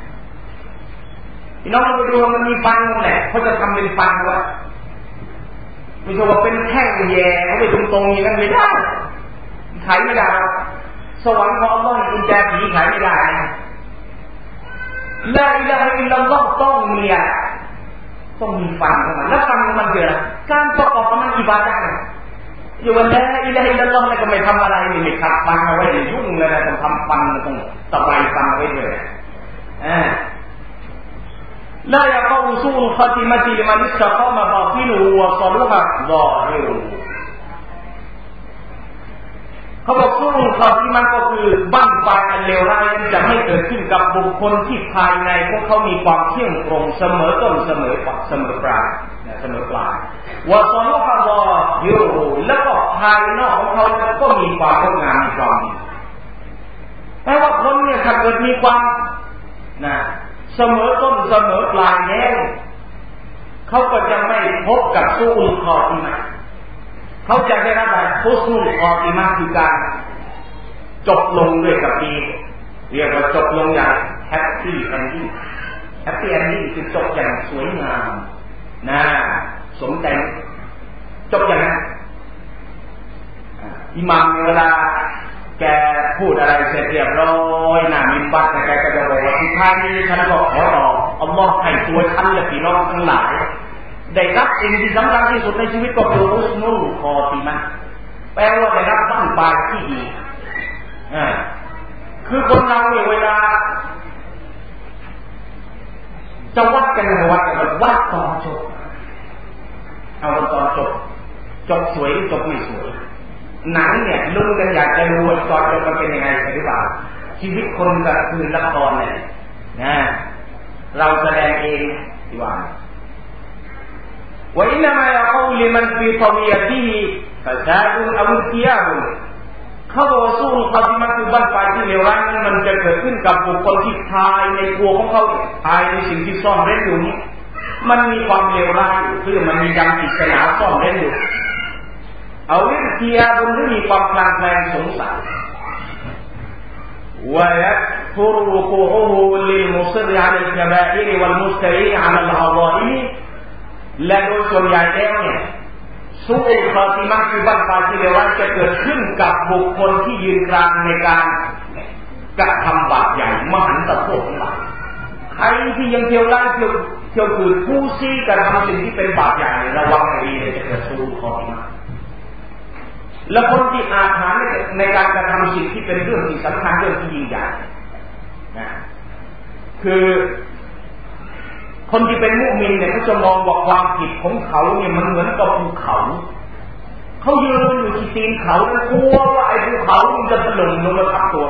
พี่น้องไปดูมันมีฟันแหละเขาจะทำเป็นฟันไว้ไม่ใช่ว่าเป็นแท่งแย่เขาไปตรงๆอย่างนั้นไม่ได้ขายไม่ได้สวรรค์ของอัลลอฮ์กุญแจผีขายไม่ได้ลาอิลาฮะอิลลัลลอฮ์ต้องมีฟันของมันแล้วฟันของมันคือการประกอบกับมันอิบาดะห์อยู่วันลาอิลาฮะอิลลัลลอฮ์แล้วก็ไม่ทำอะไรไม่ขัดฟันเอาไว้ยุ่งเลยนะต้องทำฟันต้องตะไบฟันไว้ด้วยلا يقع سوء الخاتمة لمن استقام باطنه وصلح ظاهره เขาบอกสู้คอที่มันก็คือบั้งปลายอันเลวร้ายนั้นจะไม่เกิดขึ้นกับบุคคลที่ภายในพวกเขามีความเที่ยงตรงเสมอต้นเสมอปลายว่าสอนว่าพออยู่แล้วก็ภายนอกของเขาก็มีความงดงามมีความดีแปลว่าคนเนี่ยถ้าเกิดมีความเสมอต้นเสมอปลายแล้วเขาก็จะไม่พบกับสู้คอที่มันเขาจะได้รับแบบฟุซุลคอติมาคือการจบลงด้วยกับดีเรียกว่าจบลงอย่างแฮปปี้เอนดิ้งแฮปปี้เอนดิ้งคือจบอย่างสวยงามสมใจจบอย่างนั้นอิหม่ามเวลาแกพูดอะไรเสร็จเรียบร้อยมินบัตแกก็จะบอกว่าสุดท้ายนี้ฉันก็ขอต่ออัลลอฮ์ให้ตัวฉันและพี่น้องทั้งหลายได้รับสิ่งที่สำคัญที่สุดในชีวิตก็คืออุสนุลคอติมะแปลว่าได้รับบั้งปลายที่ดีคือคนเราเนี่ยเวลาจะวัดกันวัดตอนจบเอาตอนจบสวยหรือจบไม่สวยหนังเนี่ยลุ้นกันอยากจะรู้ว่าตอนจบมันเป็นยังไงหรือเปล่าชีวิตคนกับคืนละครเนี่ยเราแสดงเองดีกว่าوإنما يقول لمن في طويته فساد أو ارتياب เขาบอกว่าสู้เขาที่มันคือบั้นปลายที่เลวร้ายนั้นมันจะเกิดขึ้นกับบุคคลที่ภายในตัวของเขาภายในสิ่งที่ซ่อนเร้นอยู่นี้มันมีความเลวร้ายอยู่คือมันมียังปริศนาซ่อนเร้นอยู่เอาเรื่องเทียบนที่มีความคลางแคลงสงสัยويكثر وقوعه للمصر على الكبائر والمستعين على العظائم และโดยส่วนใหญ่แล้วเนี่ยสู้คอติมะคือบั้นปลายที่เลวร้ายจะเกิดขึ้นกับบุคคลที่ยืนกลางในการกระทำบาปใหญ่มหันตโทษทั้งหลายใครที่ยังเที่ยวล่าเที่ยวคือผู้ซี่กระทำสิ่งที่เป็นบาปใหญ่ระวังให้ดีเลยจะเกิดสูญของมาและคนที่อาถรรพ์ในการกระทำสิ่งที่เป็นเรื่องที่สำคัญเรื่องที่ยิ่งใหญ่นะคือคนที่เป็นมุมินเนี่ยเขาจะมองว่าความผิดของเขาเนี่ยมันเหมือนกับภูเขาเขายืนอยู่ที่ตีนเขาแล้วกลัวว่าไอ้ภูเขามันจะถล่มลงมาทับตัว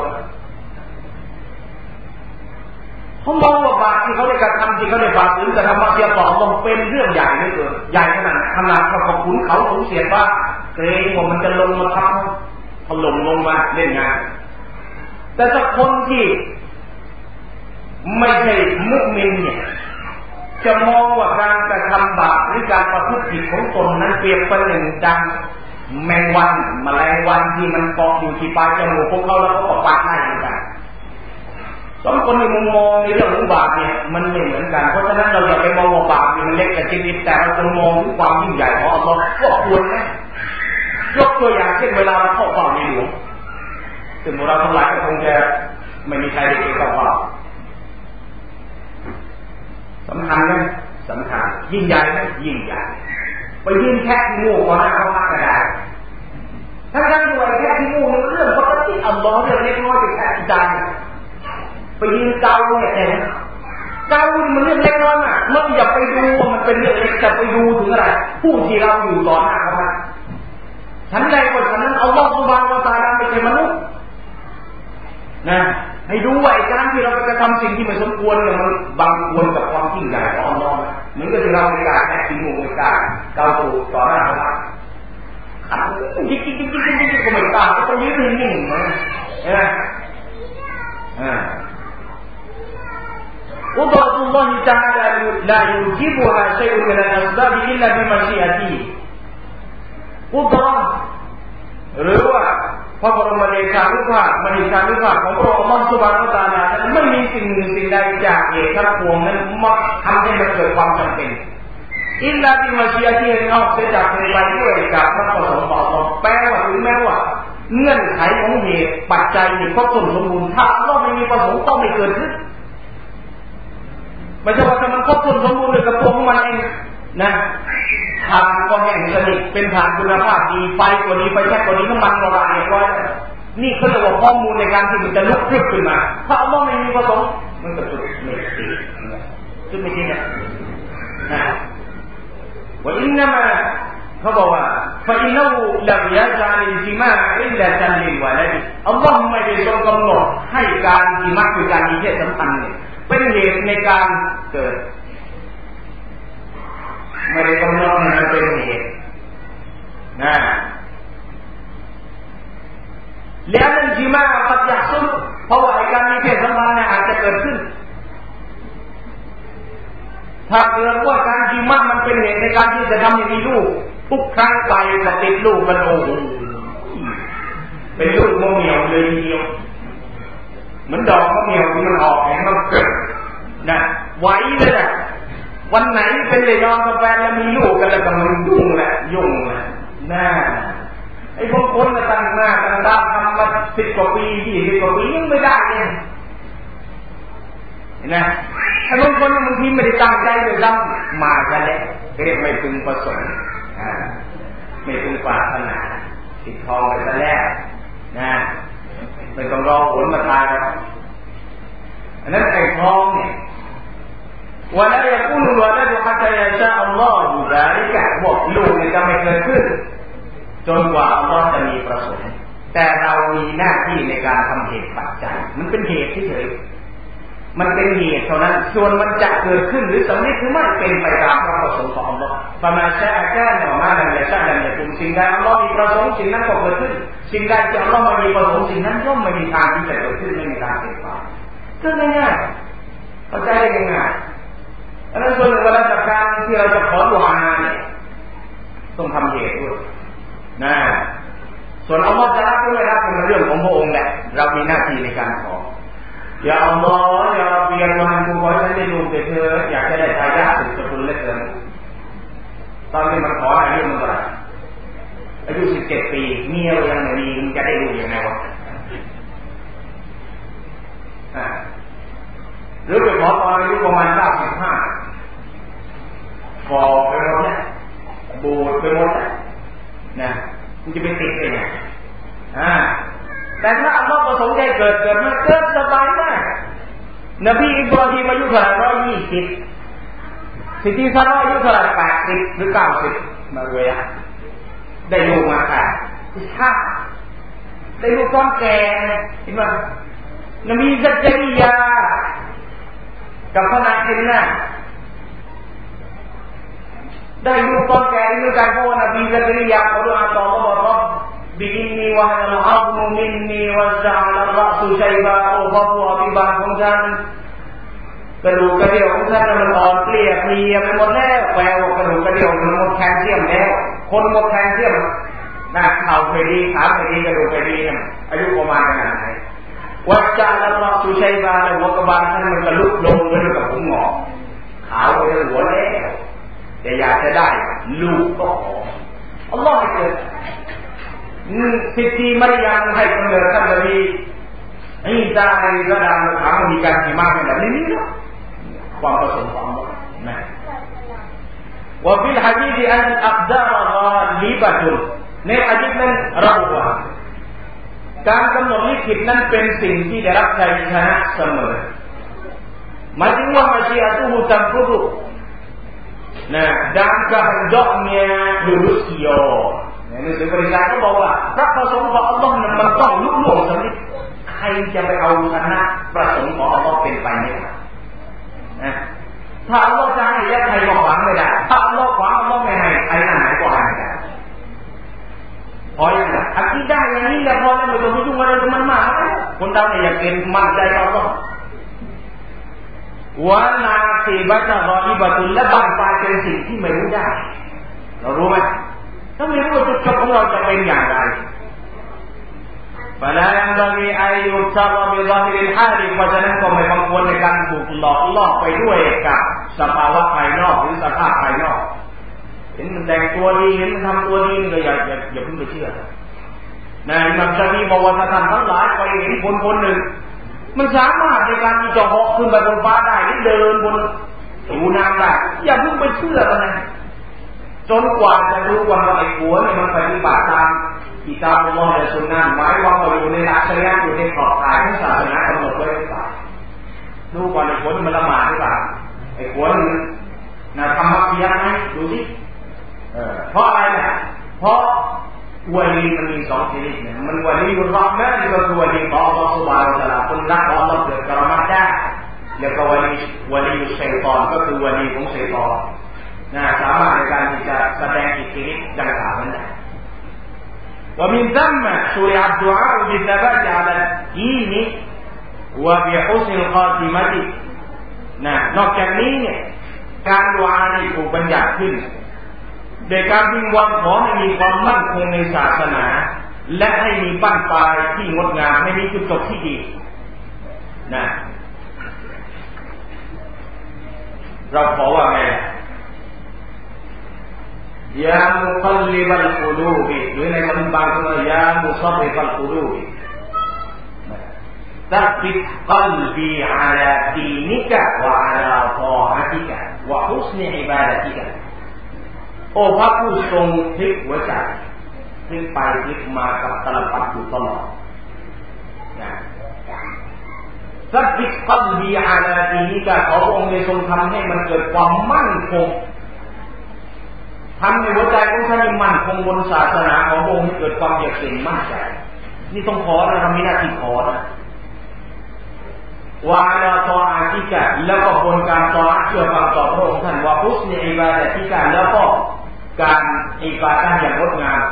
เขามองว่าบาปที่เขาได้กระทำที่เขาได้บาปหรือกระทำมาเสียต่อลงเป็นเรื่องใหญ่ไม่เกินใหญ่ขนาดเขาขุนเขาสูงเสียว่าเกรงว่ามันจะลงมาทับถล่มลงมาเล่นงานแต่ถ้าคนที่ไม่ใช่มุมินเนี่ยจะมองว่าการกระทำบาปหรือการประพฤติผิดของตนนั้นเปรียบประหนึ่งดังแมงวันแมลงวันที่มันเกาะอยู่ที่ปลายจมูกพวกเขาแล้วก็ปัดไล่กันสองคนในมุมมองในเรื่องของบาปเนี่ยมันไม่เหมือนกันเพราะฉะนั้นเราอย่าไปมองว่าบาปมันเล็กแต่จริงๆแต่เราต้องมองถึงความยิ่งใหญ่ของอัลเลาะห์ก็ควรนะยกตัวอย่างเช่นเวลาเราเข้าเฝ้าในหลวงซึ่งเราทั้งหลายก็คงจะไม่มีใครได้เข้าเฝ้าสำคัญไหมสำคัญยิ่งใหญ่ไหมยิ่งใหญ่ไปยืนแค่ที่มูกก่อนหน้าเขาพักก็ได้ทั้งๆด้วยแค่ที่มูกเรื่องปกติอัลเลาะห์เรื่องเล็กน้อยเป็นแค่จานไปยืนเกาเนี่ยเกามันเรื่องเล็กน้อยอ่ะเราอย่าไปดูว่ามันเป็นเรื่องเล็กจะไปดูถึงอะไรผู้ที่เราอยู่ต่อหน้าเขาฉันใดกว่าฉันนั้นอัลเลาะห์ซุบฮานะฮูวะตะอาลาไม่ใช่มนุษย์นะให้ดูว่าการที่เราจะทำสิ่งที่ไม่สมควรเนี่ยมันบังควรกับความยิ่งใหญ่ของอัลเลาะห์เหมือนกับที่เราในการแอคทีฟมูในการเกาตูต่อหน้าเขาจิ๊กก็ไม่กล้าก็ต้องยืนนิ่งๆนะเห็นไหมقدرة الله تعالى لا يوجبها شيء من الأسباب إلا بمشيئته قدرة หรือว่าพระบรมเดชานุภาพมหิทธานุภาพของพระองค์อัลเลาะห์ซุบฮานะฮูวะตะอาลานั้นไม่มีสิ่งหนึ่งสิ่งใดจากเหตุทั้งปวงนั้นมาทำให้มันเกิดความจำเป็นอิลลาบิมัชีอะติฮินอกจากเป็นไปด้วยกับพระประสงค์ของอัลเลาะห์แปลว่าถึงแม้ว่าเงื่อนไขของเหตุปัจจัยนี่ครบถ้วนสมบูรณ์ถ้าอัลเลาะห์ไม่มีประสงค์ต้องไม่เกิดขึ้นไม่ใช่ว่าถ้ามันครบถ้วนสมบูรณ์เลยกับตัวของมันเองนะทางก็แห้งสนิทเป็นทางคุณภาพดีไฟกว่านี้ไฟแช็กกว่านี้น้ำมันก็ละเอียดร้อยนี่เขาเรียกว่าข้อมูลในการที่มันจะลุกขึ้นมาถ้าอัลเลาะห์ไม่มีประสงค์มันก็จุดไม่ติดจุดไม่ติดนะว่าอินนามาเขาบอกว่าฟะอินนะฮูลัมยะจาลิจิมาอิลลาตันลิลวะลาดิอัลเลาะห์ไม่ได้ทรงกำหนดให้การจิมาคือการมีเพศสัมพันธ์เนี่ยเป็นเหตุในการเกิดไม่ได้กำหนดให้มันเป็นเหตุนะแล้วนั่นจิมาปัจจัยสุดเพราะว่าการมีเพศสัมพันธ์เนี่ยอาจจะเกิดขึ้นถ้าเกิดว่าการจิมามันเป็นเหตุในการที่จะทำให้มีลูกทุกครั้งไปจะติดลูกกันโอ้โหเป็นลูกมะเหมี่ยวเลยทีเดียวเหมือนดอกมะเหมี่ยวที่มันออกแข็งมันเกิดนะไหวเลยนะวันไหนเป็นเลยนอนกับแฟนแล้วมีลูกกันแล้วก็มันยุ่งแหละน่าไอ้พวกคนตั้งหน้าตั้งตาทำมา10 กว่าปี20 กว่าปียังไม่ได้เลยเห็นไหมไอ้บางคนบางทีไม่ได้ตั้งใจเลยซ้ำมากันแล้วเรียกไม่พึงประสงค์ไม่พึงปรารถนาติดทองไปซะแล้วนะไม่ต้องรอผลมาทายแล้วอันนั้นไอ้ทองเนี่ยวันนั้นจะพูดว่าได้ดูฮัจญะชาอัลลอฮฺอยู่ได้แก่บอกลูกเนี่ยจะไม่เกิดขึ้นจนกว่าอัลลอฮฺจะมีประสงค์แต่เรามีหน้าที่ในการทำเหตุปัจจัยมันเป็นเหตุเฉยมันเป็นเหตุเท่านั้นส่วนมันจะเกิดขึ้นหรือสำเร็จหรือไม่เป็นไปตามพระประสงค์ของอัลลอฮฺฟะมาชาอะกานะวะมาลัมยะชาลัมยะกุนสิ่งใดอัลลอฮฺมีประสงค์สิ่งนั้นก็เกิดขึ้นสิ่งใดที่อัลลอฮฺไม่มีประสงค์สิ่งนั้นย่อมไม่มีทางที่จะเกิดขึ้นไม่มีทางเป็นไปก็ง่ายๆเข้าใจได้ง่ายๆอันนั้นส่วนหนึ่งเวลาจากการที่เราจะขอดุอาเนี่ยต้องทำเหตุด้วยนะส่วนอัลลอฮฺจะรับหรือไม่รับเป็นเรื่องของพระองค์แหละเรามีหน้าที่ในการขอยาอัลลอฮฺยารับบีอัลลอฮฺกูขอให้ฉันได้ลูกเธออยากจะได้ทายาทสืบสกุลเหลือเกินตอนที่มันขออายุมันเท่าไหร่อายุ17 ปีเมียยังไม่มีมันจะได้ลูกยังไงวะหรือไปขออตอนอายุประมาณ95ฟอไปหมดเนี่ยบูดไปหมดนะมันจะไปติดได้ไงแต่ถ้าอัลลอฮ์ประสงค์ใจเกิดมาเกิดสบายมากนบีอิบราฮิมอายุเท่าไหร่120สิทธิซาร่าอายุเท่าไหร่80หรือ90มาเวียได้ลูกมาค่ะถ้าได้ลูกตอนแก่เห็นไหมนบีซักริยากับพระนางเอ็นน่ะได้ลูกตอนแก่ด้วยกันเพราะว่านบีซักริยาเขาดูอาต่อเขาบอกว่าบิอินนีวะฮัลอัลมุมินนีวะซาลรอสุชัยบาโอฟะฟัวบิบานของฉันกระดูกกระเดี่ยวของฉันมันอ่อนเปลี่ยเพลียไปหมดแล้วแปลว่ากระดูกกระเดี่ยวมันหมดแคลเซียมแล้วคนหมดแคลเซียมหน้าเข่าเคยดีขาเคยดีกระดูกเคยดีเนี่ยอายุประมาณขนาดไหนวัจจาระรอสุชัยบาแล้วหัวกระบาลฉันมันกระลุกลงเหมือนกับผมหงอกขาวไปทั้งหัวแล้วแต่อยากจะได้ลูกก็ขออัลลอฮ์ให้เกิดสิทธิมารยาให้กำเนิดท่านนบีอีซาในระดับถามมีการที่มากแบบนี้นะความประสงค์ของอัลลอฮ์นะว่าฟิลฮะดีษอันอักดารกาลิบะตุนในหะดีษนั้นระบุว่าการกำหนดลิขิตนั้นเป็นสิ่งที่ได้รับชัยชนะเสมอหมายถึงว่ามัชยิตุตัมฟุรุnah dan kehendaknya lurusio ini sebenarnyaเขาบอกว่าพระประสงค์ของอัลลอฮ์นั้นมันต้องลุล่วงสำเร็จใครจะไปเอาชนะประสงค์ของอัลลอฮ์เป็นไปไม่ได้นะถ้าอัลลอฮ์จะให้แล้วใครก็ขวางไม่ได้ถ้าอัลลอฮ์ขวางอัลลอฮ์ไม่ให้ใครหน้าไหนก็ให้ได้พออย่างนั้นอากีดะห์อย่างนี้แหละพอแล้วไม่ต้องไปยุ่งอะไรกับมันมากคนเราเนี่ยอยากเป็นมั่นใจกับอัลลอฮ์วะนาซีบัตรออิบะตุลและบางปลายเป็นสิ่งที่ไม่รู้ได้เรารู้ไหมถ้าไม่รู้จุดจบของเราจะเป็นอย่างไรفلا ينبغي أن يغتر بظاهر الحال เพราะฉะนั้นก็ไม่บังควรในการถูกหลอกล่อไปด้วยกับสภาวะภายนอกหรือสภาพภายนอกเห็นมันแต่งตัวดีเห็นมันทำตัวดีนี่ก็อย่าเพิ่งไปเชื่อนะอิหม่ามชาฟีบอกว่าถ้าท่านทั้งหลายไปเห็นคนหนึ่งมันสามารถในการที่จะเหาะขึ้นไปบนฟ้าได้หรือเดินบนผิวน้ำได้อย่าเพิ่งไปเชื่อมันนะจนกว่าจะรู้ว่าไอ้หัวเนี่ยมันปฏิบัติตามกิตาบอัลเลาะห์และซุนนะห์หมายว่าอยู่ในหลักชะรีอะห์อยู่ในขอบข่ายของศาสนากำหนดไว้หรือเปล่าดูก่อนไอ้หัวมันละหมาดหรือเปล่าไอ้หัวมันทำมักเพียรไหมดูสิเพราะอะไรเนี่ยเพราะวลีมันมี2ชนิดเนี่ยมันวลีอัลลอฮ์นั่นก็คือวลีของอัลลอฮ์ซุบฮานะฮูวะตะอาลาคนรักของอัลลอฮ์เกิดกะเราะมะห์ได้แล้วก็วลีชัยฏอนก็คือวลีของชัยฏอนสามารถในการที่จะแสดงอิทธิฤทธิ์ดังกล่าวนั้นได้ومن ثم شرع الدعاء بالثبات على الدين وبحسن الخاتمة นอกจากนี้เนี่ยการดุอาเนี่ยถูกบัญญัติขึ้นโดยการวิงวอนขอให้มีความมั่นคงในศาสนาและให้มีบั้นปลายที่งดงามให้มีจุดจบที่ดีเราขอว่าไงยามุกัลลิบัลกุลูบหรือในคำบางว่ายามุซัรริฟัลกุลูบตักบิตกัลบีอะลาดีนิกะวะอะลาฏออะติกะวะฮุสนิอิบาดะติกะโอ้พระผู้ทรงพลิกหัวใจพลิกไปพลิกมากับตลปัดอยู่ตลอดซับบิตกัลบีอะลาดีนิกะขอพระองค์ได้ทรงทำให้มันเกิดความมั่นคงทำให้หัวใจของท่านมั่นคงบนศาสนาของพระองค์ให้เกิดความเยือกเย็นมั่นใจนี่ต้องขอนะทำมีหน้าที่ขอนะวาลาตออาติกะแล้วก็บนการตออาเชื่อฟังต่อพระองค์ท่านวาฮุสนิอิบาดะติกะแล้วก็การอิบาดะห์อย่างงดงาม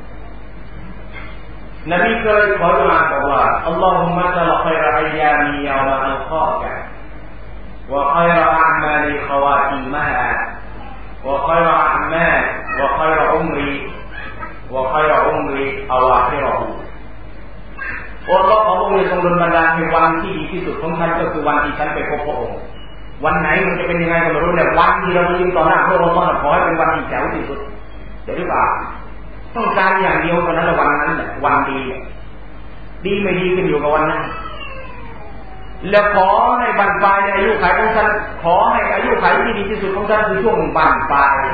นบีเคยขอดุอาบอกว่าอัลลอฮุมะจละค็อยรอัยยามียาวะอัลกอกะวะค็อยรอะมาลิคอวาติมะฮาوخير أعمال وخير عمري وخير عمري أواخره โอ้ Allah ของพระองค์ทรงดลบันดาลให้วันที่ดีที่สุดของฉันก็คือวันที่ฉันไปพบพระองค์วันไหนมันจะเป็นยังไงก็ไม่รู้แต่วันที่เรายืนต่อหน้าพระองค์ขอให้เป็นวันที่แจ๋วที่สุดเดี๋ยวหรือเปล่าต้องการอย่างเดียวเท่านั้นแหละวันนั้นแหละวันดีดีไม่ดีขึ้นอยู่กับวันนั้นแล้วขอให้บรรปลายในอายุขัยของท่านขอให้อายุขัยที่ดีที่สุดของท่านคือช่วงบรรปลาย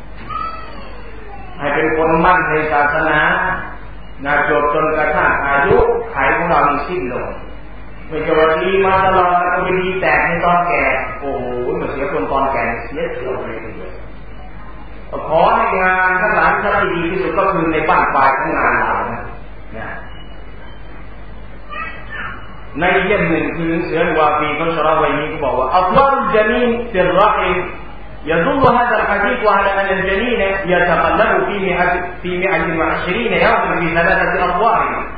ให้เป็นคนมั่นในศาสนาจบจนกระทั่งอายุขัยของเราสิ้นลงไม่ใช่ว่าดีมาตลอดแล้วก็ไม่ดีแตกในตอนแก่โอ้โหมันเสียคนตอนแก่เสียเที่ยวเลยขอให้งานทั้งหลายที่ดีที่สุดก็คือในบ้านปลายของงานเรานะในเล่มหนึ่งคือหนังสือวาฟีของชราวัยนี้ก็บอกว่าอัลลอฮฺจะนีฟิรราฮิมيدل هذا الحديث على أن الجنين يتقلب في 120 يوما في 3 أطوار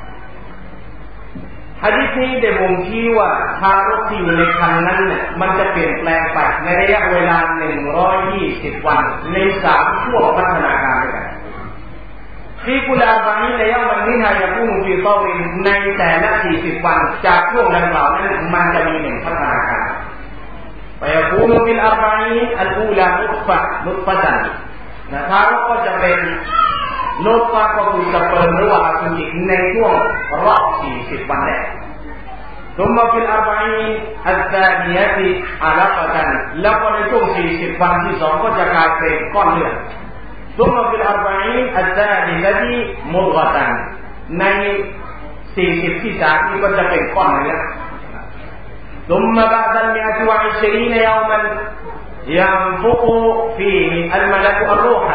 หะดีษนี้ได้บ่งชี้ว่าทารกที่อยู่ในครรภ์นั้นเนี่ยมันจะเปลี่ยนแปลงไปในระยะเวลา120 วันใน3ช่วงพัฒนาการด้วยกันที่กุลอาบานีในย่อมนี้ให้ยาผู้มีเป้าหมายในแต่ละ40 วันจากช่วงดังกล่าวนั้นมันจะมี1พัฒนาการไปยาผู้มีอาบานีอัลอูลานุตฟะตันทารกก็จะเป็นนุตฟะก็คือสเปิร์มหรือว่าอสุจิในช่วงรอบ40 วันแรกثم في 40 الثانية علقة แล้วก็ในช่วง40 วันที่2ก็จะกลายเป็นก้อนเลือดثم في 40 الثالثة مضغة ใน40ที่3นี้ก็จะเป็นก้อนเนื้อثم بعد 120 يوما ينفخ فيه الملك الروح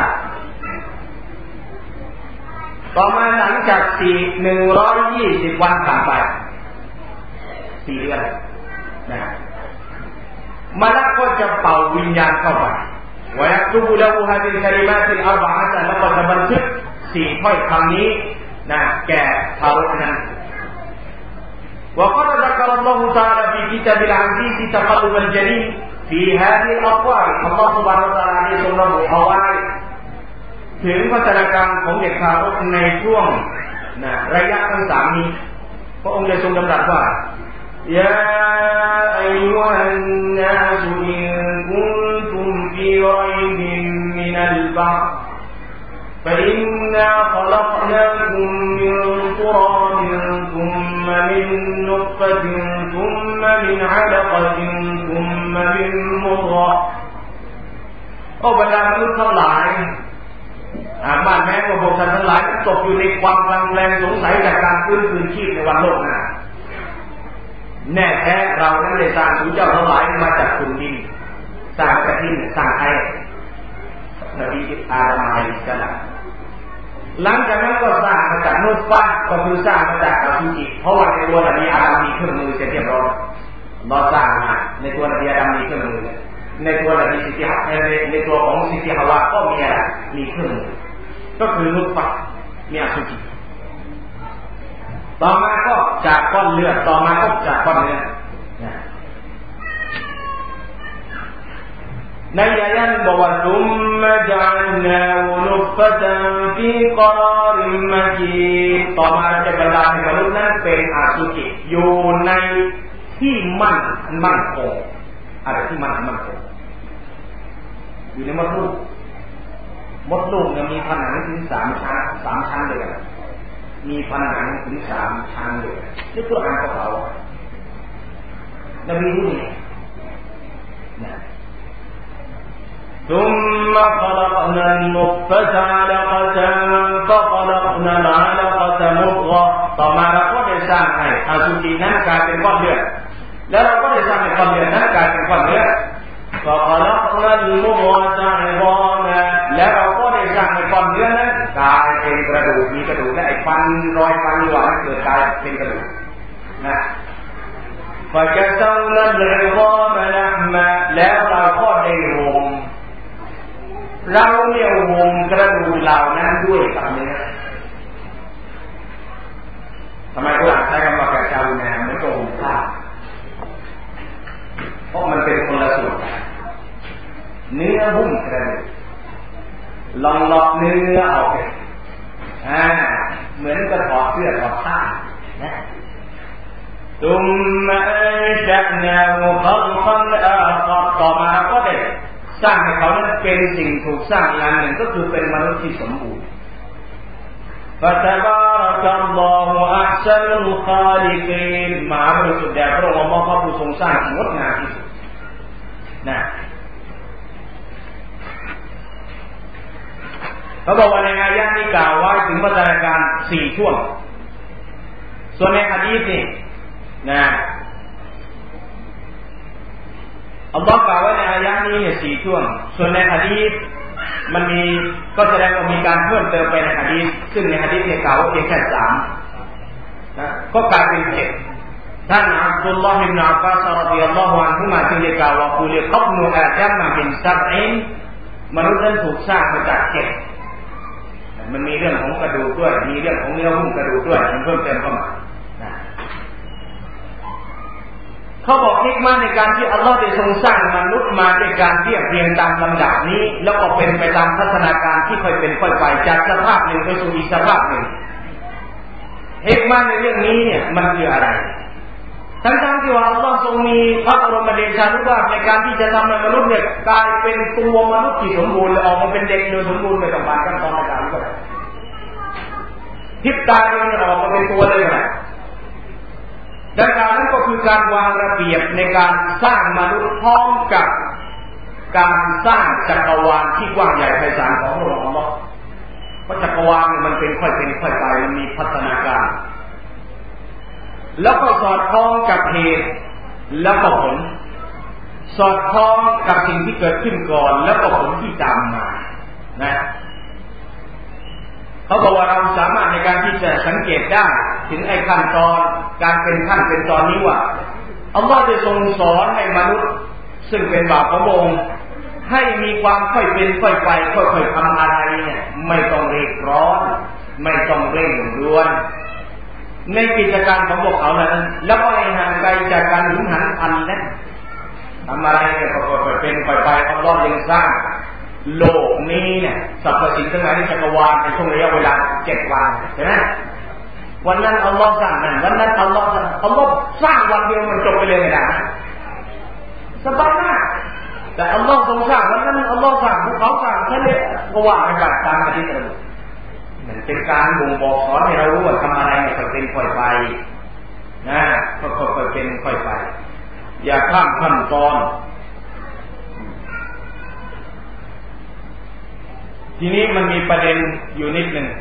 ต่อมาหลังจาก120 วันผ่านไป4 เดือนนะมลก็จะเป่าวิญญาณเข้าไปويكتب له هذه الكلمات الأربعة แล้วก็จะบันทึก4 ถ้อยคำนี้นะแก่ทารกนั้นوقد ذكر الله تعالى في كتاب العزيز تقلب الجنين في هذه الأطوار الله سبحانه وتعالى ได้ทรงระบุเอาไว้ถึงพัฒนาการของเด็กทารกในช่วงระยะทั้ง3นี้พระองค์ได้ทรงดำรัสว่า يا أيها الناس إن كنتم في ريب من البعث فإنا خلقناكم من تراب ثم من نطفة ثم من علقة ثم من مضغة โอ้บรรดามนุษย์ทั้งหลายบ้านแม้ว่าพวกท่านทั้งหลายตกอยู่ในความลังเลสงสัยจากการฟื้นคืนชีพในวันโลกหน้าแน่แท้เรานั้นได้สร้างผู้เจ้าทั้งหลายมาจากขุนดินสร้างจากดินสร้างใครนบีอาดัมอะลัยฮิสสลามหลังจากนั้นก็สร้างมาจากนุตฟะห์ก็คือสร้างมาจากอสุจิเพราะว่าในตัวนบีอาดัมมีเครื่องมือเสร็จเรียบร้อยเราสร้างมาในตัวนบีอาดัมมีเครื่องมือในตัวนบีซิติฮะในตัวของซิติฮาวะก็มีอะไรมีเครื่องมือก็คือนุตฟะห์มีอสุจิต่อมาก็จากก้อนเลือดต่อมาก็จากก้อนเนื้อในอายะห์บอกว่าซุมมะญะอัลนานุตฟะตันฟีกะรอริมมะกีดต่อมาจะบรรดาให้มนุษย์นั้นเป็นอสุจิอยู่ในที่มั่นคงอะไรที่มั่นคงอยู่ในมดลูกเนี่ยมีผนังถึง3 ชั้นเลยมีผนังถึง3 ชั้นเลยนี่ตัวอ่านของเขานบีรู้เนี่ยثم خلقنا النطفة علقة فخلقنا العلقة مضغة ต่อมาเราก็ได้สร้างให้อสุจินั้นกลายเป็นก้อนเลือดแล้วเราก็ได้สร้างให้ก้อนเลือดนั้นกลายเป็นก้อนเลือด فخلقنا المضغة عظاما แล้วเราก็ได้สร้างให้ก้อนเลือดนั้นกลายเป็นกระดูกมีกระดูกและไอ้ฟันรอยฟันหวานเกิดกลายเป็นกระดูกนะفكسونا العظام لحما แล้วเราก็ได้ห่มเราเนี่ยห่มกระดูกเหล่านั้นด้วยกับเนื้อทำไมกุรอานใช้คำว่ากระเจ้าแนวไม่ตรงผ้าเพราะมันเป็นคนละส่วนเนื้อหุ้มกระดูกลองลอกเนื้อออกเหมือนกับถอดเสื้อถอดผ้านะثم أنشأناه خلقا آخر ต่อมาก็ได้สร้างให้เขานั้นเป็นสิ่งถูกสร้างอย่างหนึ่งก็คือเป็นมนุษย์ที่สมบูรณ์ فَتَبَارَكَ اللَّهُ أَحْسَنُ الْخَالِقِينَ มหาบริสุทธิ์แด่พระองค์อัลเลาะห์ผู้ทรงสร้างที่งดงามที่สุดนะเขาบอกว่าในอายะห์นี้กล่าวไว้ถึงพัฒนาการ4ช่วงส่วนในหะดีษนี่นะอัลเลาะห์กล่าวไว้ในอายะห์นี้เนี่ย4ช่วงส่วนในหะดีษมันมีก็แสดงว่ามีการเพิ่มเติมไปในหะดีษซึ่งในหะดีษเนี่ยกล่าวว่าเพียงแค่3นะก็กลายเป็น7ท่านอับดุลลอฮ์อิบนุอับบาสรอฎิยัลลอฮุอันฮุมาจึงได้กล่าวว่ากุลิกับนุอาดัมมินซับอินมนุษย์นั้นถูกสร้างมาจาก7มันมีเรื่องของกระดูกด้วยมีเรื่องของเนื้อหุ้มกระดูกด้วยมันเพิ่มเติมเข้ามาเขาบอกฮิกมะห์ในการที่อัลลอฮ์ได้ทรงสร้างมนุษย์มาด้วยการเรียบเรียงตามลำดับนี้แล้วก็เป็นไปตามพัฒนาการที่ค่อยเป็นค่อยไปจากสภาพหนึ่งไปสู่อีกสภาพหนึ่งฮิกมะห์ในเรื่องนี้เนี่ยมันคืออะไรทั้งที่ว่าอัลลอฮ์ทรงมีพระบรมเดชานุภาพในการที่จะทำให้มนุษย์เนี่ยกลายเป็นตัวมนุษย์ที่สมบูรณ์ออกมาเป็นเด็กโดยสมบูรณ์ไม่ต้องผ่านขั้นตอนในการก็ได้ทิพตาเนี่ยออกมาเป็นตัวเลยนะดังนั้นก็คือการวางระเบียบในการสร้างมนุษย์พร้อมกับการสร้างจักรวาลที่กว้างใหญ่ไพศาลของพระองค์อัลเลาะห์เพราะจักรวาลมันเป็นค่อยเป็นค่อยไปมันมีพัฒนาการแล้วก็สอดคล้องกับเหตุแล้วก็ผลสอดคล้องกับสิ่งที่เกิดขึ้นก่อนแล้วก็ผลที่ตามมานะเขาบอกว่าเราสามารถในการที่จะสังเกตได้ถึงไอ้ขั้นตอนการเป็นขั้นเป็นตอนนี้ว่าอัลลอฮฺได้ทรงสอนให้มนุษย์ซึ่งเป็นบ่าวของพระองค์ให้มีความค่อยเป็นค่อยไปค่อยๆทำอะไรเนี่ยไม่ต้องรีบร้อนไม่ต้องเร่งด่วนในกิจการของพวกเขานั้นแล้วก็ให้ห่างไกลจากการหุนหันพลันนะทำอะไรเนี่ยค่อยๆเป็นค่อยไปอัลลอฮฺยังสร้างโลกนี้เนี่ยสรรพสิ่งทั้งหลายในจักรวาลในช่วงระยะเวลา7 วันใช่ไหมวันนั้นอัลลอฮฺสร้างนั่นวันนั้นอัลลอฮฺสร้างวันเดียวมันจบไปเลยไม่ได้สบายมากแต่อัลลอฮฺทรงสร้างวันนั้นอัลลอฮฺสร้างภูเขาสร้างทะเลก็ว่าไปตามที่ระบุมันเป็นการบ่งบอกสอนให้เรารู้ว่าทำอะไรเนี่ยค่อยเป็นค่อยไปนะค่อยเป็นค่อยไปอย่าข้ามขั้นตอนทีนี้มันมีประเด็นอยู่นิดหนึ่ง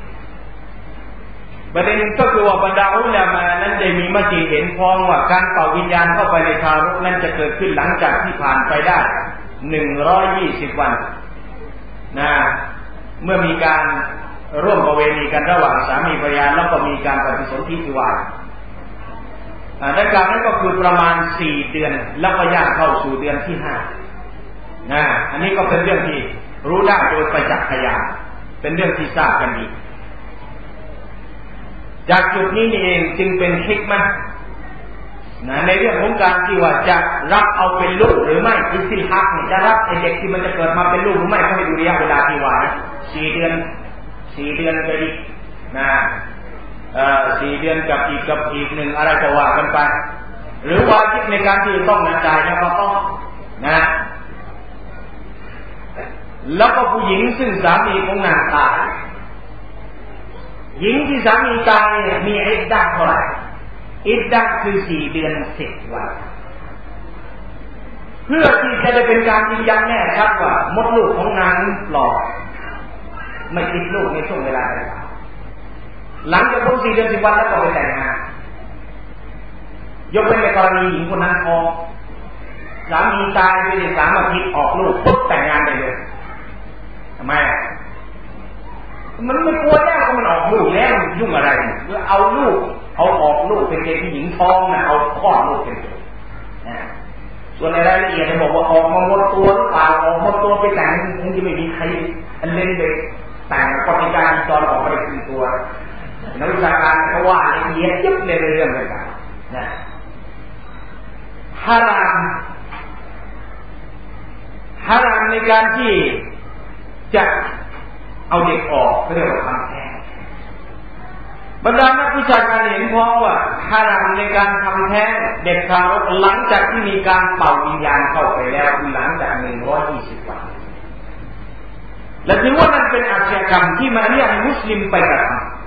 ประเด็นก็คือว่าบรรดาอุลามะนั้นได้มีมติเห็นพ้องว่าการเป่าวิญญาณเข้าไปในทารกนั้นจะเกิดขึ้นหลังจากที่ผ่านไปได้120 วันนะเมื่อมีการร่วมประเวณีกันระหว่างสามีภรรยาแล้วก็มีการปฏิสนธิวิวาห์ในการนั้นก็คือประมาณ4 เดือนแล้วก็ย่างเข้าสู่เดือนที่5นะอันนี้ก็เป็นเรื่องที่รู้ได้โดยประจักษ์พยานเป็นเรื่องที่ทราบกันดีจากจุดนี้นี่เองจึงเป็นฮิกมะห์นะในเรื่องของการที่ว่าจะรับเอาเป็นลูกหรือไม่อิสติฮักเนี่ยจะรับไอ้เด็กที่มันจะเกิดมาเป็นลูกหรือไม่ก็ให้ดูระยะเวลาที่ว่า4 เดือนไปอีกนะ4 เดือนกับอีก1อะไรก็ว่ากันไปหรือว่าคิดในการที่ต้องจ่ายนะก็ต้องนะแล้วก็ผู้หญิงซึ่งสามีของนางตายหญิงที่สามีตายเนี่ยมีอิดดะห์เท่าไหร่อิดดะห์คือ4 เดือน10 วันเพื่อที่จะได้เป็นการยืนยันแน่ชัดว่ามดลูกของนางปลอดไม่ติดลูกในช่วงเวลาใดหลังจากพ้น4 เดือน10 วันแล้วก็ไปแต่งงานยกเว้นในกรณีหญิงคนนั้นท้องสามีตายไปได้3 อาทิตย์ออกลูกปุ๊บแต่งงานได้เลยทำไมมันไม่กลัวแล้วก็มันออกลูกแล้วยุ่งอะไรเอาลูกเอาออกลูกเป็นเด็กที่หญิงท้องนะเอาคลอดลูกเป็นส่วนในรายละเอียดจะบอกว่าออกมาหมดตัวหรือเปล่าออกหมดตัวไปแต่งคงจะไม่มีใครเล่นเลยแต่งปฏิการตอนออกไปเป็นตัวนักวิชาการเขาว่าละเอียดยิบในเรื่องต่างๆนะฮารามในการที่จะเอาเด็กออกเรียกว่าทำแท้งบรรดานักวิชาการเห็นพ้องว่าฮารามในการทำแท้งเด็กทารกหลังจากที่มีการเป่าวิญญาณเข้าไปแล้วคือหลังจาก120 วันและถือว่านั่นเป็นอาชญากรรมที่มาเรียกมุสลิมไปกระท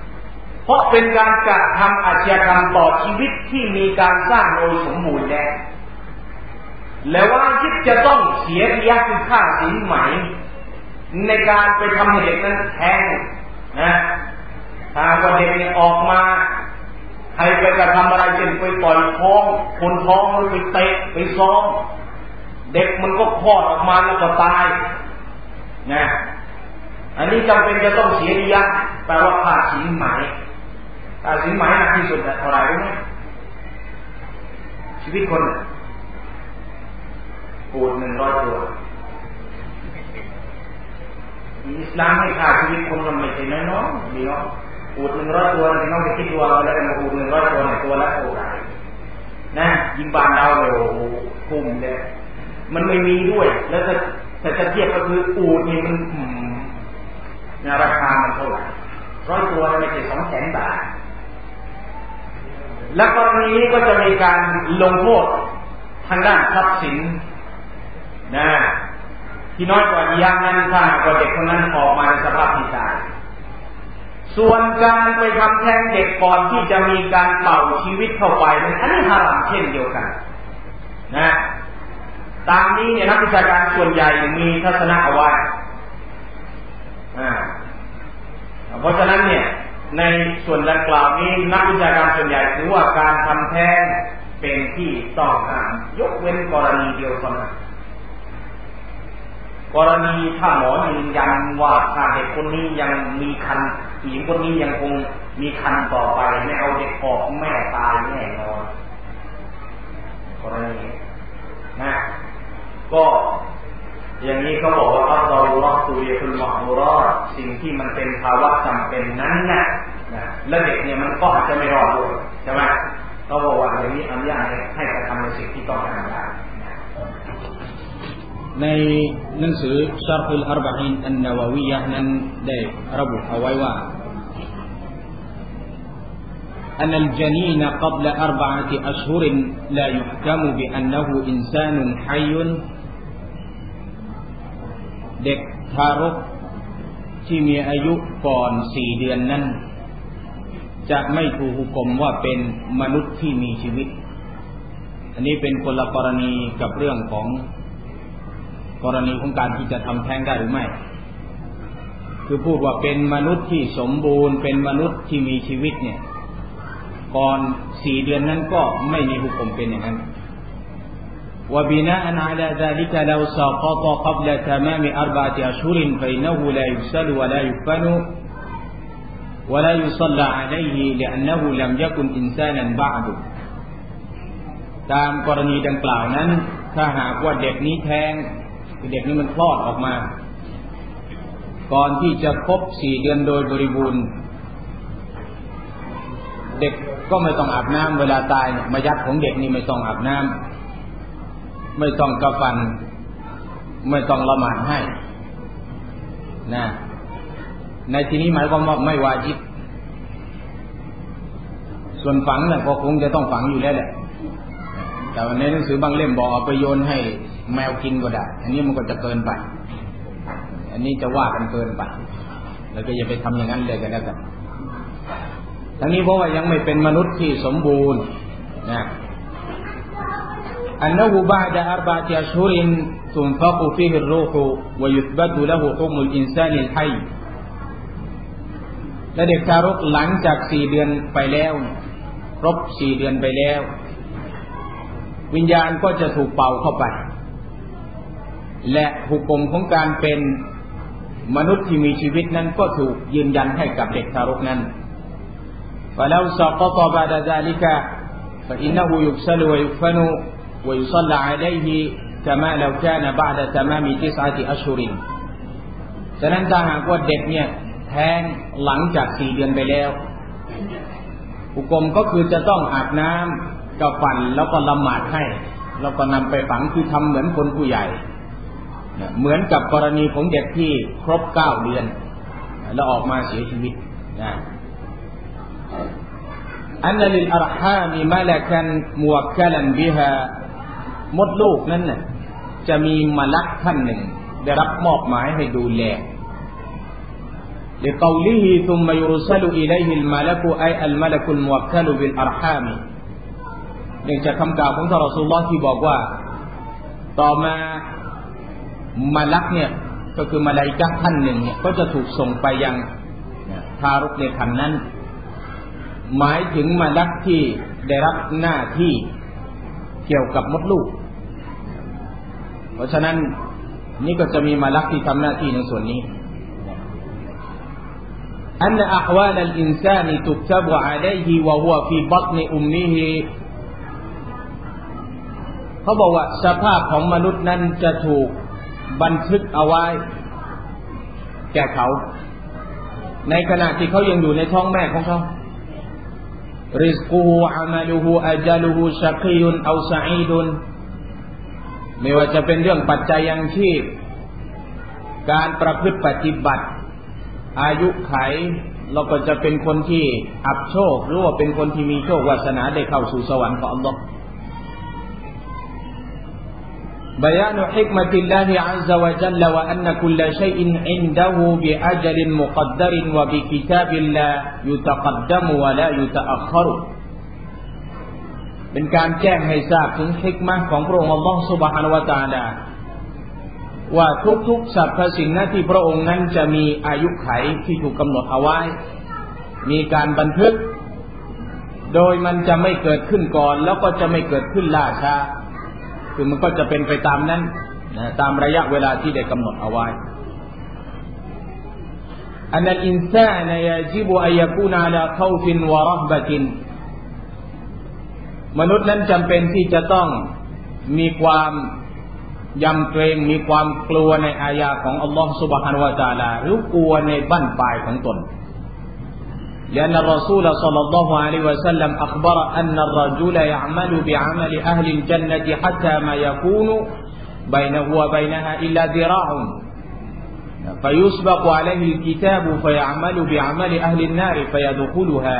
ราะเป็นการกระทำอาชญากรรมต่อชีวิตที่มีการสร้างโดยสมบูรณ์แล้วว่าที่จะต้องเสียดิยะห์คือค่าสินไหมในการไปทำให้เด็กนั้นแท้งนะถ้าว่าเด็กเนี่ยออกมาใครไปกระทำอะไรเช่นไปต่อยท้องคนท้องหรือไปเตะไปซ้อมเด็กมันก็คลอดออกมาแล้วก็ตายนะอันนี้จำเป็นจะต้องเสียดิยะห์แปลว่าค่าสินไหมค่าสินไหมหนักที่สุดเท่าไหร่รู้ไหมชีวิตคนอูฐ100 ตัวอิสลามให้ค่าชีวิตคนมันไม่ใช่น้อยๆดีเนาะอูฐ100 ตัวพี่น้องจะคิดว่าแล้วกันอูฐ100 ตัวเนี่ยตัวละเท่าไหร่นะยิงบานเราเลยโอ้โหคุ้มเลยมันไม่มีด้วยแล้วแต่จะเทียบก็คืออูฐนี่มันราคามันเท่าไหร่100 ตัวไม่ใช่200,000 บาทและกรณีนี้ก็จะมีการลงโทษทางด้านทรัพย์สินนะที่น้อยกว่าดิยะห์นั้นถ้าเด็กคนนั้นออกมาในสภาพที่ตายส่วนการไปทำแท้งเด็กก่อนที่จะมีการเป่าชีวิตเข้าไปนั้นอันนี้ฮารามเช่นเดียวกันนะตามนี้เนี่ยนักวิชาการส่วนใหญ่มีทัศนะเอาไว้เพราะฉะนั้นเนี่ยในส่วนดังกล่าวนี้นักวิชาการส่วนใหญ่ถือว่าการทำแท้งเป็นที่ต้องห้ามยกเว้นกรณีเดียวเท่านั้นกรณีถ้าหมอยืนยันว่าถ้าเด็กคนนี้ยังมีครรภ์หญิงคนนี้ยังคงมีครรภ์ต่อไปไม่เอาเด็กออกแม่ตายแน่นอนกรณีนะก็อย่างนี้เขาบอกว่าอัลลอฮฺรักตุลีคุลมะฮูรอดสิ่งที่มันเป็นภาวะจำเป็นนั้นนะและเด็กเนี่ยมันก็อาจจะไม่รอดด้วยใช่ไหมเขาบอกว่าอย่างนี้อนุญาตให้กระทำในสิ่งที่ต้องทำได้ในหนังสือชะรห์อัล 40 อันนาวาวียะห์นั้นได้ระบุเอาไว้ว่า أن الجنين قبل 4 أشهر لا يحكم بأنه إنسان حي เด็กทารกที่มีอายุก่อน4 เดือนนั้นจะไม่ถูกหุกมว่าเป็นมนุษย์ที่มีชีวิตอันนี้เป็นคนละกรณีกับเรื่องของกรณีของการที่จะทำแท้งได้หรือไม่คือพูดว่าเป็นมนุษย์ที่สมบูรณ์เป็นมนุษย์ที่มีชีวิตเนี่ยก่อน4 เดือนนั้นก็ไม่มีหุกมเป็นอย่างนั้นوبناء على ذلك لو سقط قبل تمام 4 أشهر فإنه لا يغسل ولا يكفن ولا يصلى عليه لأنه لم يكن إنسانا بعد ตามกรณีดังกล่าวนั้นถ้าหากว่าเด็กนี้แท้งเด็กนี้มันคลอดออกมาก่อนที่จะครบ4 เดือนโดยบริบูรณ์เด็กก็ไม่ต้องอาบน้ำเวลาตายเนี่ยมายัดของเด็กนี่ไม่ต้องอาบน้ำไม่ต้องกะฟันไม่ต้องละหมาดให้นะในที่นี้หมายความว่าไม่วาญิบส่วนฝังเนี่ยก็คงจะต้องฝังอยู่แล้วแหละแต่ในหนังสือบางเล่มบอกเอาไปโยนให้แมวกินก็ได้อันนี้มันก็จะเกินไปอันนี้จะว่ากันเกินไปแล้วก็อย่าไปทำอย่างนั้นเลยกันแล้วกันทั้งนี้เพราะว่ายังไม่เป็นมนุษย์ที่สมบูรณ์นะأنه بعد 4 أشهر تنفخ فيه الروح ويثبت له حكم الإنسان الحي และเด็กทารกหลังจาก4 เดือนไปแล้วครบ4 เดือนไปแล้ววิญญาณก็จะถูกเป่าเข้าไปและหุกมของการเป็นมนุษย์ที่มีชีวิตนั้นก็ถูกยืนยันให้กับเด็กทารกนั้น فلو سقط بعد ذلك فإنه يغسل ويكفن ويصلى عليه كما لو كان بعد تمام 9 أشهر ฉะนั้นถ้าหากว่าเด็กเนี่ยแท้งหลังจาก4 เดือนไปแล้วหุกมก็คือจะต้องอาบน้ำกับฟันแล้วก็ละหมาดให้แล้วก็นำไปฝังคือทำเหมือนคนผู้ใหญ่เหมือนกับกรณีของเด็กที่ครบ9 เดือนแล้วออกมาเสียชีวิตนะอันนั้นลิลอัรฮามมะละกันมุวักกะลันบิฮามดลูกนั้นน่ะจะมีมลักท่านหนึ่งได้รับมอบหมายให้ดูแล لقوله ثم يرسل إليه الملك أي الملك الموكل بالأرحام เนื่องจากคำกล่าวของท่านรอซูลุลลอฮ์ที่บอกว่าต่อมามาลักเนี่ยก็คือมาลาอิกะฮ์ท่านหนึ่งเนี่ยก็จะถูกส่งไปยังทารกในครรภ์นั้นหมายถึงมาลักที่ได้รับหน้าที่เกี่ยวกับมดลูกเพราะฉะนั้นนี่ก็จะมีมาลักที่ทำหน้าที่ในส่วนนี้أن أحوال الإنسان تكتب عليه وهو في بطن أمه เขาบอกว่าสภาพของมนุษย์นั้นจะถูกบันทึกเอาไว้แก่เขาในขณะที่เขายังอยู่ในท้องแม่ของเขาริซกุฮูอามัลุฮูอัจลุฮูชักียุนเอาซะอีดุนไม่ว่าจะเป็นเรื่องปัจจัยยังชีพการประพฤติปฏิบัติอายุไขเราก็จะเป็นคนที่อับโชคหรือว่าเป็นคนที่มีโชควาสนาได้เข้าสู่สวรรค์ของอัลลอฮ์بيان حكمة الله عز وجل وأن كل شيء عنده بأجل مقدر وبكتاب لا يتقدم ولا يتأخر เป็นการแจ้งให้ทราบถึงฮิกมะห์ของพระองค์อัลลอฮ์ซุบฮานะฮูวะตะอาลาว่าทุกๆสรรพสิ่งนั้นที่พระองค์นั้นจะมีอายุไขที่ถูกกำหนดเอาไว้มีการบันทึกโดยมันจะไม่เกิดขึ้นก่อนแล้วก็จะไม่เกิดขึ้นล่าช้าคือมันก็จะเป็นไปตามนั้นตามระยะเวลาที่ได้กำหนดเอาไว้อันนั้นอินซานยาจิบอัยกูนอาลาคอฟินวะเราะบะตินมนุษย์นั้นจำเป็นที่จะต้องมีความยำเกรงมีความกลัวในอายะของอัลลอฮฺ سبحانه และ تعالى หรือกลัวในบั้นปลายของตนلأن الرسول صلى الله عليه وسلم أخبر أن الرجل يعمل بعمل أهل الجنة حتى ما يكون بينه وبينها إلا ذراع فيسبق عليه الكتاب فيعمل بعمل أهل النار فيدخلها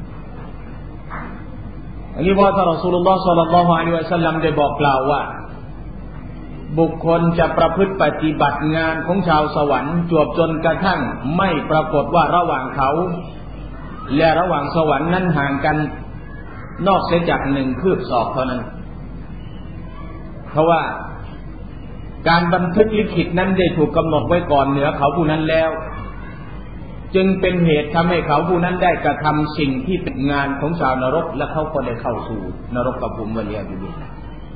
อันนี้ว่าท่านรอซูลุลลอฮ์ صلى الله عليه وسلم ได้บอกกล่าวว่าบุคคลจะประพฤติปฏิบัติงานของชาวสวรรค์จวบจนกระทั่งไม่ปรากฏว่าระหว่างเขาและระหว่างสวรรค์นั้นห่างกันนอกเสียจาก1 คืบศอกเท่านั้นเพราะว่าการบันทึกลิขิตนั้นได้ถูกกำหนดไว้ก่อนเหนือเขาผู้นั้นแล้วจึงเป็นเหตุทำให้เขาผู้นั้นได้กระทำสิ่งที่เป็นงานของชาวนรกและเขาก็ได้เข้าสู่นรกกับภูมิวะลียาบิลลาห์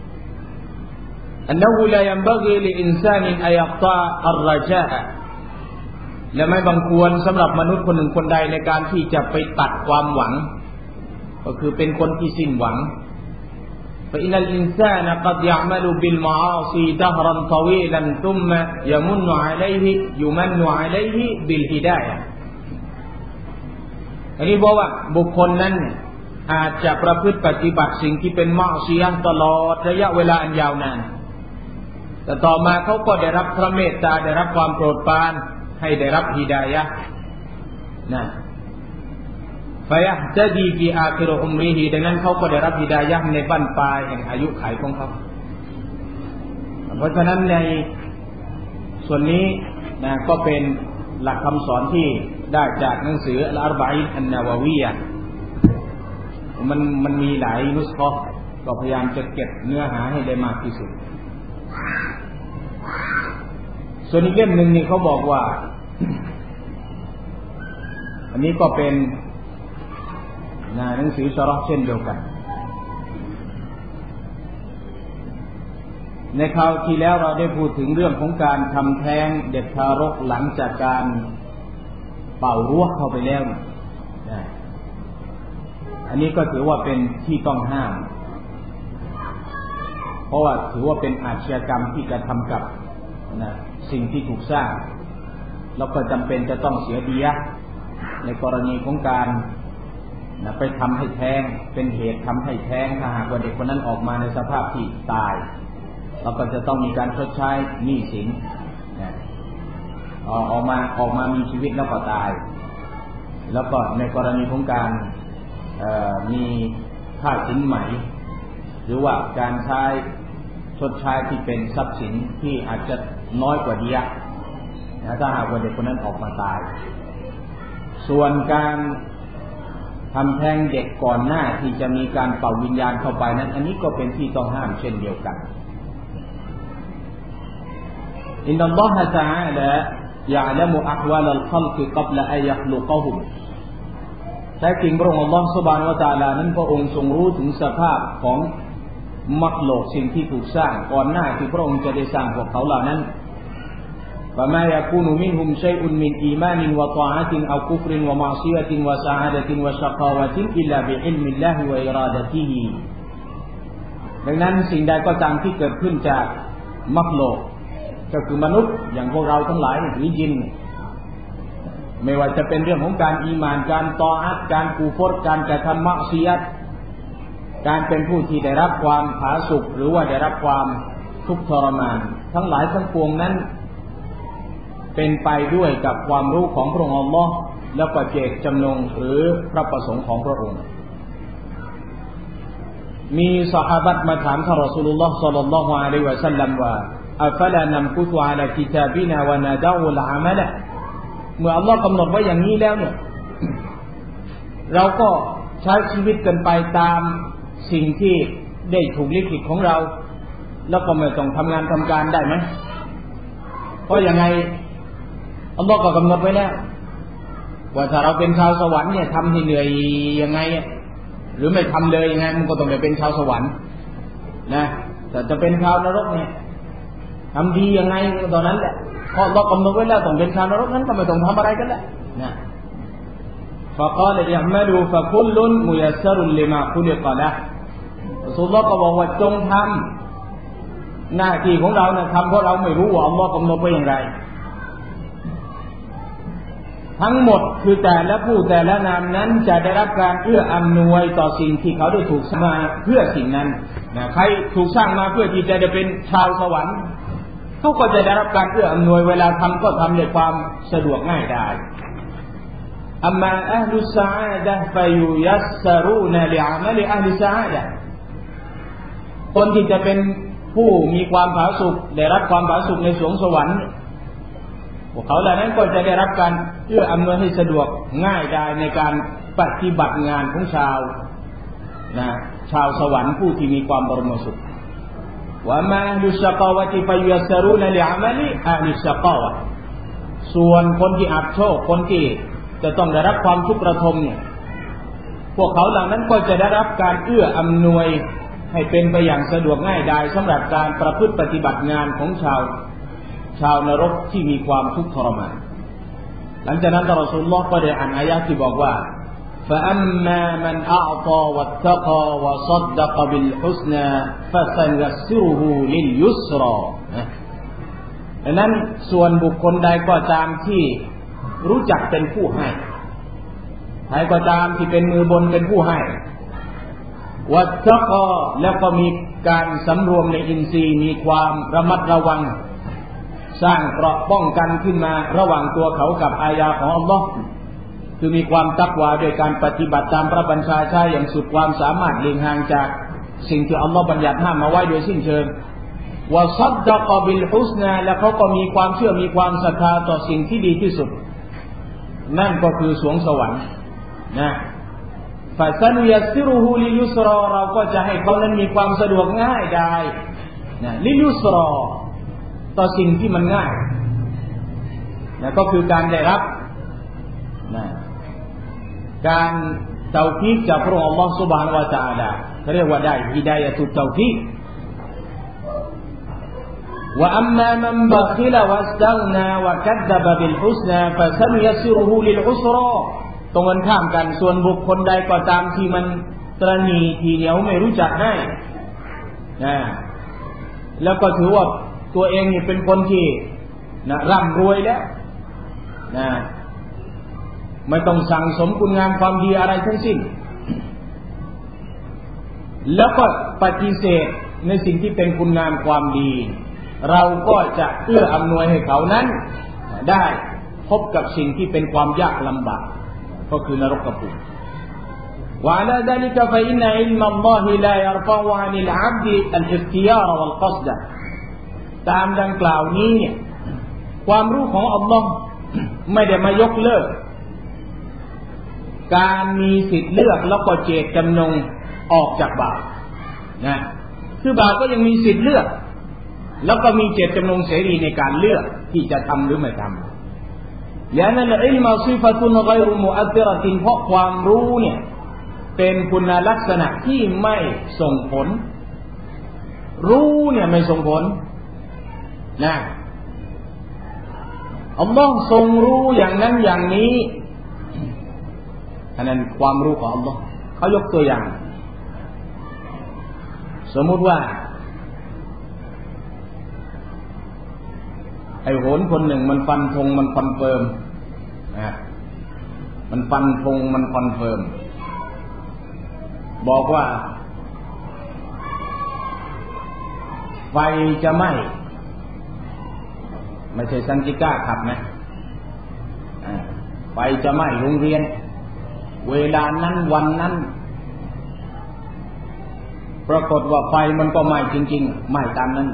أنه لا ينبغي لإنسان أن يقطع الرجاء และไม่บังควรสำหรับมนุษย์คนหนึ่งคนใดในการที่จะไปตัดความหวังก็คือเป็นคนที่สิ้นหวัง فإن الإنسان قد يعمل بالمعاصي دهرا طويلا ثم يمن عليه بالهداية อันนี้บอกว่าบุคคลนั้นอาจจะประพฤติปฏิบัติสิ่งที่เป็นมะซียะห์ตลอดระยะเวลาอันยาวนานแต่ต่อมาเขาก็ได้รับพระเมตตาได้รับความโปรดปรานให้ได้รับฮิดายะห์นะفيهتدي في آخر عمره ดังนั้นเขาก็ได้รับฮิดายะห์ในบั้นปลายแห่งอายุขัยของเขาเพราะฉะนั้นในส่วนนี้นะก็เป็นหลักคำสอนที่ได้จากหนังสืออัลอาร์บะอีนอันนาวะวียะห์มันมีหลายนุสคอห์ก็พยายามจะเก็บเนื้อหาให้ได้มากที่สุดส่วนอีกเล่มหนึ่งนี่เขาบอกว่าอันนี้ก็เป็นหนังสือชะเราะห์เช่นเดียวกันในคราวที่แล้วเราได้พูดถึงเรื่องของการทำแท้งเด็กทารกหลังจากการเป่ารั้วเข้าไปแล้วอันนี้ก็ถือว่าเป็นที่ต้องห้ามเพราะว่าถือว่าเป็นอาชญากรรมที่กระทำกับสิ่งที่ถูกสร้างแล้วก็จำเป็นจะต้องเสียดียะห์ในกรณีของการไปทำให้แท้งเป็นเหตุทำให้แท้งถ้าหากว่าเด็กคนนั้นออกมาในสภาพที่ตายเราก็จะต้องมีการชดใช้หนี้สินออกมามีชีวิตแล้วก็ตายแล้วก็ในกรณีของการมีค่าสินไหมหรือว่าการใช้ชดใช้ที่เป็นทรัพย์สินที่อาจจะน้อยกว่าดียะห์ถ้าหากว่าเด็กคนนั้นออกมาตายส่วนการทำแท้งเด็กก่อนหน้าที่จะมีการเป่าวิญญาณเข้าไปนั้นอันนี้ก็เป็นที่ต้องห้ามเช่นเดียวกันอินนัลลอฮะตะอาลายะละมุอะฮวาลัลค็อลกิกับละอัยยะคลุกะฮุมแท้จริงพระองค์อัลเลาะห์ซุบฮานะฮูวะตะอาลานั้นพระองค์ทรงรู้ถึงสภาพของมักโลกสิ่งที่ถูกสร้างก่อนหน้าที่พระองค์จะได้สร้างพวกเขาเหล่านั้นفما يكون منهم شيء من إيمان وطاعة أو كفر ومعصية وسعادة وشقاوة إلا بعلم الله وإرادته ดังนั้นสิ่งใดก็ตามที่เกิดขึ้นจากมักโลกก็คือมนุษย์อย่างพวกเราทั้งหลายหรือยินไม่ว่าจะเป็นเรื่องของการอีหม่านการตออะห์การกูฟรการกระทำมะซียะห์การเป็นผู้ที่ได้รับความผาสุกหรือว่าได้รับความทุกข์ทรมานทั้งหลายทั้งปวงนั้นเป็นไปด้วยกับความรู้ของพระองค์อัลเลาะห์และปัจเจกจำนงหรือพระประสงค์ของพระองค์มีซอฮาบะห์มาถามท่านรอซูลุลลอฮ์ศ็อลลัลลอฮุอะลัยฮิวะซัลลัมว่าอัฟลานัมกุตุอะลากิตาบินาวะนาดะอุลอะมะละเมื่ออัลเลาะห์กำหนดไว้อย่างนี้แล้วเนี่ยเราก็ใช้ชีวิตกันไปตามสิ่งที่ได้ถูกลิขิตของเราแล้วก็ไม่ต้องทำงานทำการได้ไหมเพราะยังไงอัลลอฮ์ก็กำหนดไว้แล้วว่าถ้าเราเป็นชาวสวรรค์เนี่ยทำให้เหนื่อยยังไงหรือไม่ทำเลยยังไงมันก็ต้องได้เป็นชาวสวรรค์นะแต่จะเป็นชาวนรกเนี่ยทำดียังไงตอนนั้นแหละพออัลลอฮ์กำหนดไว้แล้วต้องเป็นชาวนรกนั้นก็ไม่ต้องทำอะไรกันแล้วนะفقال اعملوا فكل ميسر لما خلق له รอซูลุลลอฮ์ก็บอกว่าจงทำหน้าที่ของเราเนี่ยทำเพราะเราไม่รู้ว่าอัลลอฮ์กำหนดไว้อย่างไรทั้งหมดคือแต่ละผู้แต่ละนามนั้นจะได้รับการเอื้ออำนวยต่อสิ่งที่เขาได้ถูกสร้างมาเพื่อสิ่งนั้นนะใครถูกสร้างมาเพื่อที่จะได้เป็นชาวสวรรค์เขาก็จะได้รับการเอื้ออำนวยเวลาทำก็ทำด้วยความสะดวกง่ายได้อัมมาอะห์ลุสซะอาดะฮ์ฟะยุยัสซะรูนะลิอะมัลิอะห์ลิซะอาดะฮ์คนที่จะเป็นผู้มีความผาสุกได้รับความผาสุกในสวงสวรรค์พวกเขาเหล่านั้นก็จะได้รับการเอื้ออำนวยให้สะดวกง่ายได้ในการปฏิบัติงานของชาวสวรรค์ผู้ที่มีความบรมสุขว่ามาอัลชะกาวะติฟะยัสรูนะลิอะมัลิอะลิชะกาวะส่วนคนที่อับโชคคนที่จะต้องได้รับความทุกข์ระทมเนี่ยพวกเขาเหล่านั้นก็จะได้รับการเอื้ออำนวยให้เป็นไปอย่างสะดวกง่ายดายสำหรับการประพฤติปฏิบัติงานของชาวนรกที่มีความทุกข์ทรมานหลังจากนั้นรอซูลุลลอฮ์ก็ได้อ่านอายะห์ที่บอกว่า فأما من أعطى واتقى وصدق بالحسنى فسنيسره لليسرى ดังนั้นส่วนบุคคลใดก็ตามที่รู้จักเป็นผู้ให้ใครก็ตามที่เป็นมือบนเป็นผู้ให้วัตตะกอแล้วก็มีการสำรวมในอินทรีย์มีความระมัดระวังสร้างเกราะป้องกันขึ้นมาระหว่างตัวเขากับอายาของอัลลอฮ์คือมีความตักวาโดยการปฏิบัติตามพระบัญชาใช้อย่างสุดความสามารถเลี่ยงห่างจากสิ่งที่อัลลอฮ์บัญญัติห้ามมาไว้โดยสิ้นเชิงวะซัดดะกอบิลฮุสนาและเขาก็มีความเชื่อมีความศรัทธาต่อสิ่งที่ดีที่สุดนั่นก็คือสวงสวรรค์นะฟะซันยัสซิรุฮูลิยุสรอเราก็จะให้เขานั้นมีความสะดวกง่ายได้นะลิยุสรอต่อสิ่งที่มันง่ายนะก็คือการได้รับนะการเตาฟีกจากพระองค์อัลลอฮฺซุบฮานะฮูวะตะอาลาเขาเรียกว่าได้ฮิดายะตุเตาฟีกوأما من بخل واستغنى وكذب بالحسنى فسنيسره للعسرى ตรงกันข้ามกันส่วนบุคคลใดก็ตามที่มันตระหนี่ทีเหนียวไม่รู้จักให้แล้วก็ถือว่าตัวเองนี่เป็นคนที่ร่ำรวยแล้วไม่ต้องสั่งสมคุณงามความดีอะไรทั้งสิ้นแล้วก็ปฏิเสธในสิ่งที่เป็นคุณงามความดีเราก็จะเอื้ออำนวยให้เขานั้นได้พบกับสิ่งที่เป็นความยากลำบากก็คือนรกภูมิ وعلى ذلك فإن علم الله لا يرفع عن العبد الاختيار والقصد ตามดังกล่าวนี้เนี่ยความรู้ของอัลลอฮ์ไม่ได้มายกเลิกการมีสิทธิ์เลือกแล้วก็เจตจำนงออกจากบาปนะคือบาปก็ยังมีสิทธิ์เลือกแล้วก็มีเจตจำนงเสรีในการเลือกที่จะทำหรือไม่ทำและนั่นอิลมุซิฟะตุนฆอยรุมุอัตเราะตินเพราะความรู้เนี่ยเป็นคุณลักษณะที่ไม่ส่งผลรู้เนี่ยไม่ส่งผลนะอัลลอฮ์ทรงรู้อย่างนั้นอย่างนี้อันนั้นความรู้ของอัลลอฮ์เขายกตัวอย่างสมมุติว่าไอ้โหนคนหนึ่งมันฟันธงมันคอนเฟิร์มมันฟันธงมันคอนเฟิร์มบอกว่าไฟจะไหม้ไม่ใช่ซันติก้าขับนะไฟจะไหม้โรงเรียนเวลานั้นวันนั้นปรากฏว่าไฟมันก็ไหม้จริงๆไหม้ตามนั้น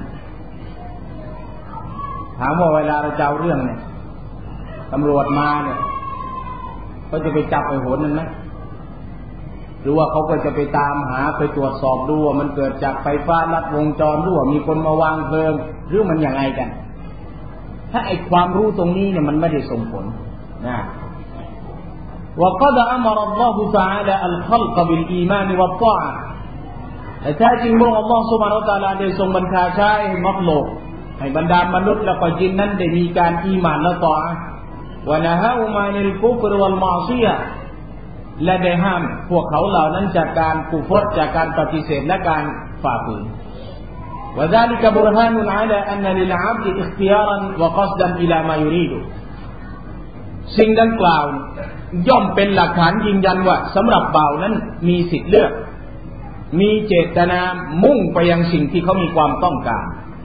ถามว่าเวลาเราจะเอาเรื่องเนี่ยตำรวจมาเนี่ยก็จะไปจับไอ้โหนนั่นไหมหรือว่าเขาก็จะไปตามหาไปตรวจสอบดูว่ามันเกิดจากไฟฟ้าลัดวงจรหรือว่ามีคนมาวางเพลิงหรือมันยังไงกันถ้าไอ้ความรู้ตรงนี้เนี่ยมันไม่ได้ส่งผลนะوقد أمر الله تعالى الخلق بالإيمان والطاعة แต่แท้จริงพระองค์อัลเลาะห์ซุบฮานะฮูวะตะอาลาได้ทรงบัญชาใช้ให้มักโลกให้บรรดามนุษย์และก็ญินนั้นได้มีการอีหม่านและตออะห์วะนะฮะอุมานิลกุฟรวัลมะอซิยะห์และได้ห้ามพวกเขาเหล่านั้นจากการกุฟรจากการปฏิเสธและการฝ่าฝืนوذلك برهان على أن للعبد اختيارا وقصدا إلى ما يريد สิ่งดังกล่าวย่อมเป็นหลักฐานยืนยันว่าสำหรับบ่าวนั้นมีสิทธิ์เลือกมีเจตนามุ่งไปยังสิ่งที่เขามีความต้องการ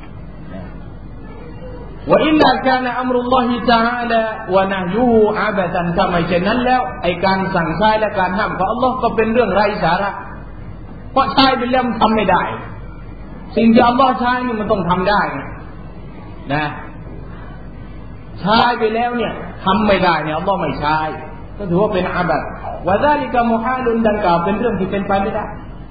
ว่าอิลลากานะอัมรุลลอฮิตะอาลาwa nahyuhu abadan ถ้าไม่เช่นนั้นแล้วไอ้การสั่งใช้และการห้ามของอัลเลาะห์ก็เป็นเรื่องไร้สาระเพราะใช้ไปแล้วทำไม่ได้สิ่งที่อัลเลาะห์ใช้นี่มันต้องทำได้นะใช้ไปแล้วเนี่ยทำไม่ได้เนี่ยอัลเลาะห์ไม่ใช้ก็ถือว่าเป็นอาบัติวะซาลิกะมุฮาลุนดังกล่าวเป็นเรื่องที่เป็นไปไม่ได้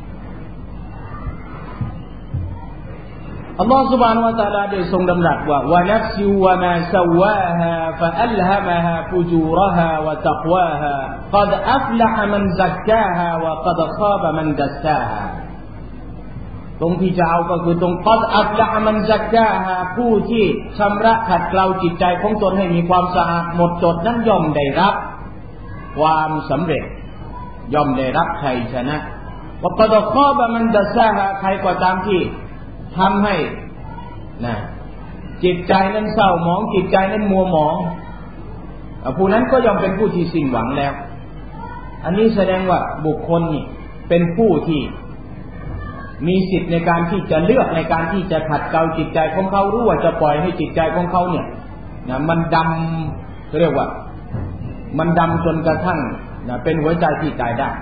อัลลอฮฺ سبحانه และ تعالى ได้ทรงดำรัสว่าวะนัฟซิวะมาซาวาฮาฟะอัลฮะมะฮาฟุจูรฮาวะตักวาฮากัดอัฟละฮะมันซักกาฮาวะกัดฆาบะมันดัสซาฮาตรงที่จะเอาก็คือตรงกัดอัฟละฮะมันซักกาฮาผู้ที่ชำระขัดเกลาจิตใจของตนให้มีความสะอาดหมดจดนั้นย่อมได้รับความสำเร็จย่อมได้รับชัยชนะวะกัดฆาบะมันดัสซาฮาใครก็ตามที่ทำให้จิตใจนั้นเศร้าหมองจิตใจนั้นมัวหมองผู้นั้นก็ย่อมเป็นผู้ที่สิ้นหวังแล้วอันนี้แสดงว่าบุคคลนี่เป็นผู้ที่มีสิทธิ์ในการที่จะเลือกในการที่จะขัดเกลาจิตใจของเขาหรือว่าจะปล่อยให้จิตใจของเขาเนี่ยมันดำเรียกว่ามันดำจนกระทั่งเป็นหัวใจที่ตายได้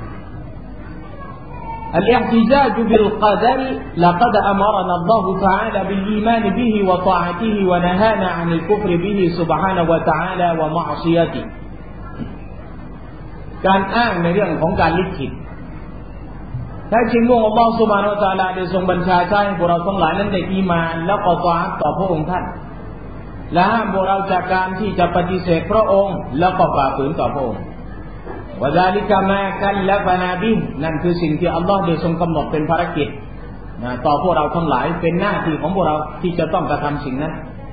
الاحتجاج بالقدر لقد أمرنا الله تعالى بالإيمان به وطاعته ونهانا عن الكفر به سبحانه وتعالى ومعصيته การอ้างในเรื่องของการลิขิตแท้จริงพระองค์อัลเลาะห์ซุบฮานะฮูวะตะอาลาได้ทรงบัญชาใช้ให้พวกเราทั้งหลายนั้นได้อีหม่านและก็ตออะห์ต่อพระองค์ท่านและห้ามพวกเราจากการที่จะปฏิเสธพระองค์แล้วก็ฝ่าฝืนต่อพระองค์วะซาลิกะมาคัลละฟะนาบิฮ์นั่นคือสิ่งที่อัลลอฮ์ได้ทรงกำหนดเป็นภารกิจต่อพวกเราทั้งหลายเป็นหน้าที่ของพวกเราที่จะต้องกระทำสิ่งนั้น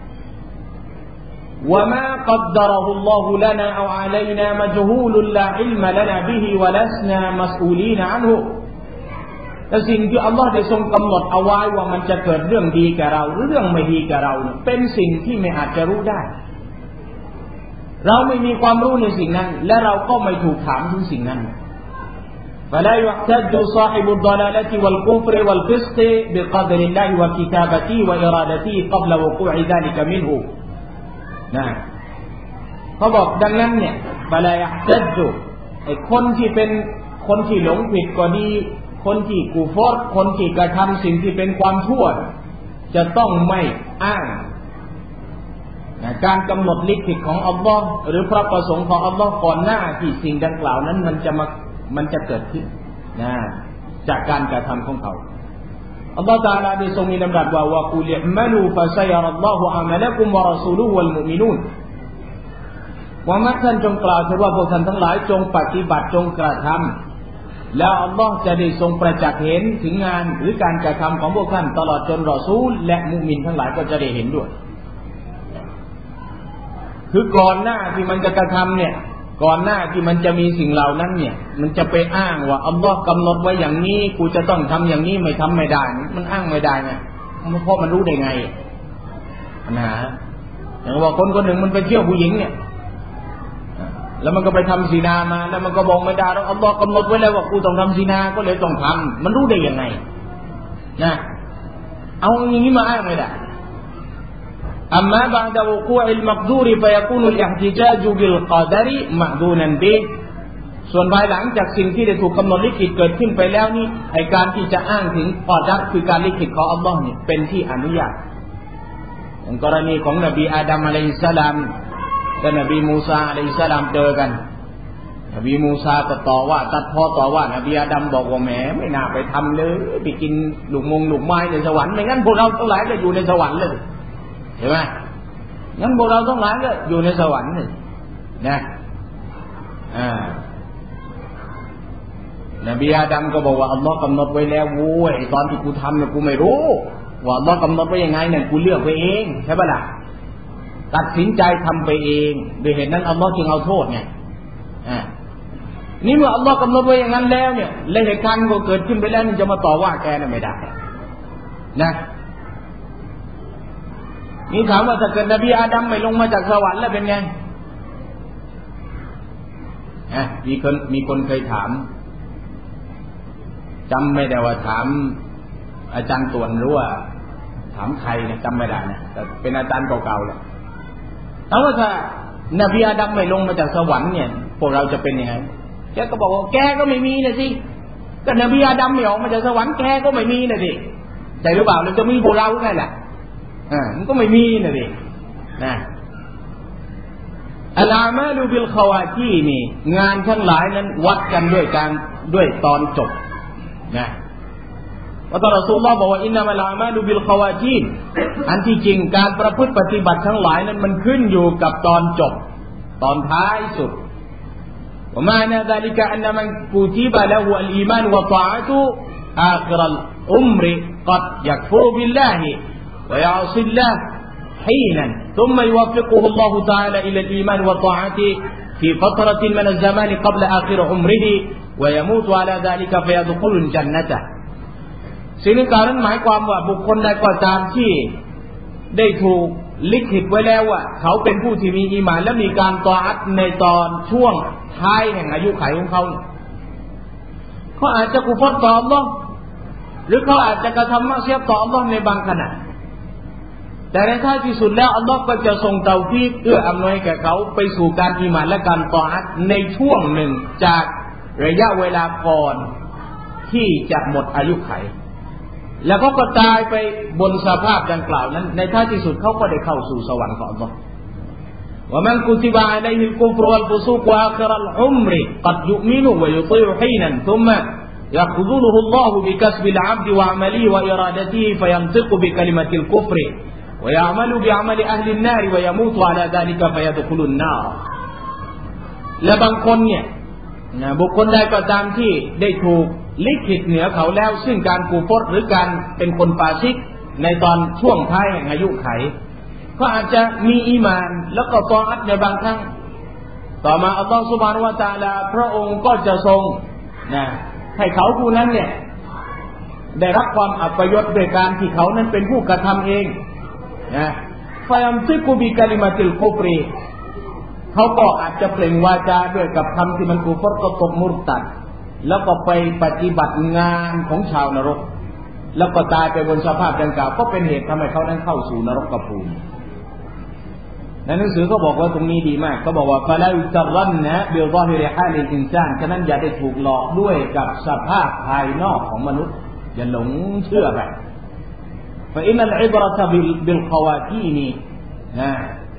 วะมากัดดะเราะฮุลลอฮุลานาเอาอะลัยนามัจฮูลุลลาอิลมะลานาบิฮิวะลัสนามัสอูลีนอันฮุแต่สิ่งที่อัลลอฮ์ได้ทรงกำหนดเอาไว้ว่ามันจะเกิดเรื่องดีแก่เราหรือเรื่องไม่ดีแก่เราเป็นสิ่งที่ไม่อาจจะรู้ได้เราไม่มีความรู้ในสิ่งนั้นและเราก็ไม่ถูกถามถึงสิ่งนั้น فلا يحتج صاحب الضلالة والكفر والفسق بقدر الله وكتابته وإرادته قبل وقوع ذلك منه นะเขาบอกดังนั้นเนี่ย فلا يحتج ไอ้คนที่เป็นคนที่หลงผิดก็ดีคนที่กุฟรคนที่กระทำสิ่งที่เป็นความชั่วจะต้องไม่อ้างการกำหนดลิขิตของอัลลอฮ์หรือพระประสงค์ของอัลลอฮ์ก่อนหน้าที่สิ่งดังกล่าวนั้นมันจะเกิดขึ้นจากการกระทำของเขาอัลลอฮฺตะอาลาได้ทรงมีดำรัสว่าวะกุลิมะลูฟะซัยรัลลอฮุอะมะละกุมวะรอซูลุฮุวัลมุอ์มินูนว่ามักท่านจงกล่าวเถิดว่าพวกท่านทั้งหลายจงปฏิบัติจงกระทำแล้วอัลลอฮฺจะได้ทรงประจักษ์เห็นถึงงานหรือการกระทำของพวกท่านตลอดจนรอซูลและมุมินทั้งหลายก็จะได้เห็นด้วยคือก่อนหน้าที่มันจะกระทำเนี่ยก่อนหน้าที่มันจะมีสิ่งเหล่านั้นเนี่ยมันจะไปอ้างว่าอัลลอฮ์กำหนดไว้อย่างนี้กูจะต้องทำอย่างนี้ไม่ทำไม่ได้มันอ้างไม่ได้ไงเพราะมันรู้ได้ไงอย่างว่าคนคนหนึ่งมันไปเที่ยวผู้หญิงเนี่ยแล้วมันก็ไปทำซินามาแล้วมันก็บอกไม่ได้แล้วอัลลอฮ์กำหนดไว้แล้วว่ากูต้องทำซินาก็เลยต้องทำมันรู้ได้ยังไงเอาอย่างนี้มาอ้างไม่ได้أما بعد وقوع المقدور فيكون الاحتجاج بالقدر معدونا به ส่วนภายหลังจากสิ่งที่ได้ถูกกำหนดลิขิตเกิดขึ้นไปแล้วนี่ไอ้การที่จะอ้างถึงกอดัรคือการลิขิตของอัลลอฮ์นี่เป็นที่อนุญาตอย่างกรณีของนบีอาดัมอะลัยฮิสสลามและนบีมูซาอะลัยฮิสสลามเจอกันนบีมูซาก็ต่อว่านบีอาดัมบอกว่าแหมไม่น่าไปทำเลยไปกินลูกไม้ในสวรรค์ไม่งั้นพวกเราทั้งหลายจะอยู่ในสวรรค์เลยเห็นไหมงั้นพวกเราทั้งหลายก็อยู่ในสวรรค์เลยนบีอาดัมก็บอกว่าอัลลอฮ์กำหนดไว้แล้วโว้ยตอนที่กูทำเนี่ยกูไม่รู้ว่าอัลลอฮ์กำหนดไว้ยังไงเนี่ยกูเลือกไปเองใช่ปะล่ะตัดสินใจทำไปเองด้วยเหตุนั้นอัลลอฮ์จึงเอาโทษไงนี่เมื่ออัลลอฮ์กำหนดไว้อย่างนั้นแล้วเนี่ยและเหตุการณ์ก็เกิดขึ้นไปแล้วมันจะมาต่อว่าแกน่ะไม่ได้นี่ถามว่าถ้าเกิดนบีอาดัมไม่ลงมาจากสวรรค์แล้วเป็นไงมีคนเคยถามจำไม่ได้ว่าถามอาจารย์ตวนหรือว่าถามใครเนี่ยจำไม่ได้นะแต่เป็นอาจารย์เก่าๆแหละถามว่าถ้านบีอาดัมไม่ลงมาจากสวรรค์เนี่ยพวกเราจะเป็นยังไงแกก็บอกว่าแกก็ไม่มีนะสิก็นบีอาดัมไม่ออกมาจากสวรรค์แกก็ไม่มีนะสิใช่หรือเปล่าเราจะมีพวกเราไงแหละมันก็ไม่มีนะดิอัลอามาลุบิลคาวาตีนี่งานทั้งหลายนั้นวัดกันด้วยตอนจบว่าตอนรอซูลุลลอฮ์บอกว่าอินนัมัลอามาลุบิลคาวาตีนอันที่จริงการประพฤติปฏิบัติทั้งหลายนั้นมันขึ้นอยู่กับตอนจบตอนท้ายสุดว่ามานะซาลิกะอันมันกุติบะละฮุอัลอีมานวะฏออะตุอาคิรัลอุมริกัดยักฟุรบิลลาฮิويعصي الله حينا ثم يوفقه الله تعالى إلى الإيمان والطاعة في فترة من الزمان قبل آخر عمره ويموت على ذلك فيدخل الجنة สิ่งนี้การนั้นหมายความว่าบุคคลใดก็ตามที่ได้ถูกลิขิตไว้แล้วว่าเขาเป็นผู้ที่มีอีหม่านและมีการตออะห์ในตอนช่วงท้ายแห่งอายุขัยของเขาเขาอาจจะกุฟรต่ออัลเลาะห์หรือเขาอาจจะกระทำมักซิยะฮ์ต่ออัลเลาะห์ในบางขณะแต่ในท้ายที่สุดแล้วอัลลอฮ์ก็จะทรงเตาฟีกเอื้ออำนวยแก่เขาไปสู่การอีหม่านและการตออะห์ในช่วงหนึ่งจากระยะเวลาก่อนที่จะหมดอายุขัยแล้วเขาก็ตายไปบนสภาพดังกล่าวนั้นในท้ายที่สุดเขาก็ได้เข้าสู่สวรรค์ของอัลลอฮ์ว่ามันกุติบะอะลัยฮิลกุฟรวัลฟุซูกวะอาคิรัลอุมริกัดยุมินุวะยุฏิอฮีนันซุมมะيخذله الله بكسب العبد وعمله وإرادته فينطق بكلمة الكفر ويعمل بعمل أهل النار ويموت على ذلك فيدخل النار และบางคนเนี่ยบุคคลใดก็ตามที่ได้ถูกลิขิตเหนือเขาแล้วซึ่งการกูฟรหรือการเป็นคนฟาซิกในตอนช่วงท้ายแห่งอายุไขก็อาจจะมีอีหม่านแล้วก็ตออะห์ในบางครั้งต่อมาอัลลอฮฺซุบฮานะฮูวะตะอาลาพระองค์ก็จะทรงให้เขาผู้นั้นเนี่ยได้รับความอัปยศโดยการที่เขานั้นเป็นผู้กระทำเองฟายัมซิกุบิกะลิมาติลกุฟรีเขาก็อาจจะเปล่งวาจาด้วยกับคำที่มันกุฟรก็ตกมุรตัดแล้วก็ไปปฏิบัติงานของชาวนรกแล้วก็ตายไปบนสภาพดังกล่าวก็เป็นเหตุทำให้เขานั้นเข้าสู่นรกภูมิในหนังสือเขาบอกว่าตรงนี้ดีมากเขาบอกว่าฟะลายุตรันนะบิฎอฮิริฮาลิลอินซานฉะนั้นอย่าได้ถูกหลอกด้วยกับสภาพภายนอกของมนุษย์อย่าหลงเชื่อไปฟะอินนัลอิบเราะตะบิลคาวาตีนี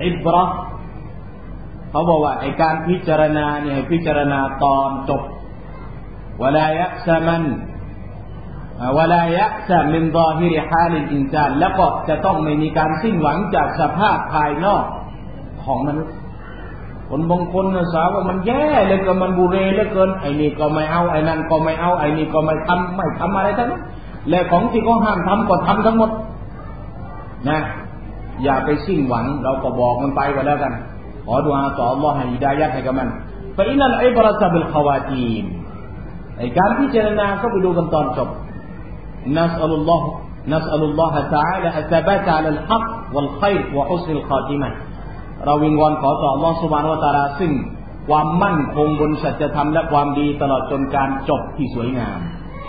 อิบเราะห์เขาบอกว่าไอ้การพิจารณาเนี่ยพิจารณาตอนจบวะลายะซะมันวะลายะซะมินฎอฮิริฮาลิลอินซานแล้วก็จะต้องไม่มีการสิ้นหวังจากสภาพภายนอกของมนุษย์คนบางคนนะสาวว่ามันแย่เหลือเกินมันบุเรเหลือเกินไอ้นี่ก็ไม่เอาไอ้นั่นก็ไม่เอาไอ้นี่ก็ไม่ทำอะไรทั้งนั้นและของที่เขาห้ามทำก็ทำทั้งหมดนะอย่าไปสิ้นหวังเราก็บอกมันไปก็แล้วกันขอดุอาต่ออัลเลาะห์ให้ฮิดายะห์ให้กับมันฟะอินัลอิบเราะตะบิลคาวาตีมไอ้การพิจารณาก็ไปดูกันตอนจบนัสอัลลอฮฺตะอาลาอัตบะตะอะลัลฮักวัลค็อยรวะฮุสนิลคอติมะห์เราวิงวอนขอต่ออัลเลาะห์ซุบฮานะฮูวะตะอาลาซึ่งความมั่นคงบนสัจธรรมและความดีตลอดจนการจบที่สวยงาม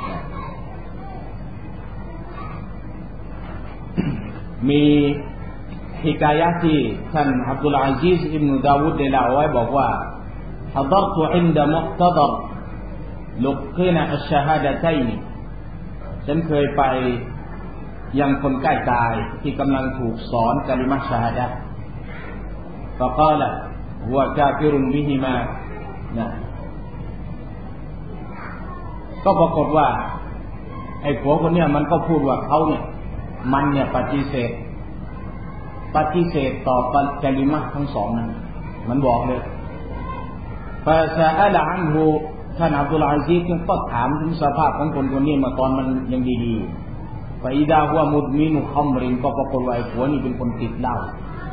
มีฮิกายะห์ที่ท่านอับดุลอาซีซอิบนุดาวูดได้เล่าไว้บอกว่าحضرت عند محتضر لقين الشهادتين ฉันเคยไปยังคนใกล้ตายที่กำลังถูกสอนกะลิมะห์ชะฮาดะห์ فقال هو كافر بهما นะก็ปรากฏว่าไอ้ผัวคนเนี้ยมันก็พูดว่าเขาเนี่ยมันเนี่ยปฏิเสธต่อกะลิมะห์ทั้งสองนั้นมันบอกเลยفسأل عنه ท่านอับดุลอาซีซก็ถามถึงสภาพของคนนี้มาตอนมันยังดีๆفإذا هو مدمن خمرก็ปรากฏว่าไอ้ผัวนี่เป็นคนติดเหล้า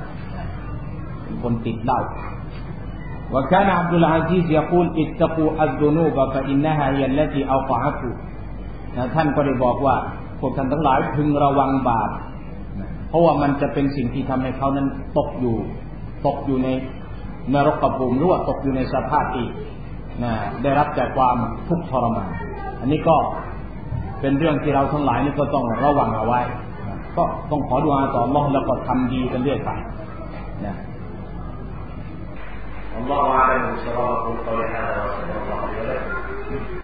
وكان عبد العزيز يقول اتقوا الذنوب فإنها هي التي أوقعته ท่านก็ได้บอกว่าพวกท่านทั้งหลายพึงระวังบาปเพราะว่ามันจะเป็นสิ่งที่ทำให้เขานั้นตกอยู่ในนรกภูมิหรือว่าตกอยู่ในสภาพอีกได้รับแต่ความทุกข์ทรมานอันนี้ก็เป็นเรื่องที่เราทั้งหลายนี่ก็ต้องระวังเอาไว้ก็ต้องขอดุอาต่ออัลเลาะห์แล้วก็ทำดีกันเรื่อยไปนะ الله أعلم بصواب قولي هذا وصلى الله عليه وسلم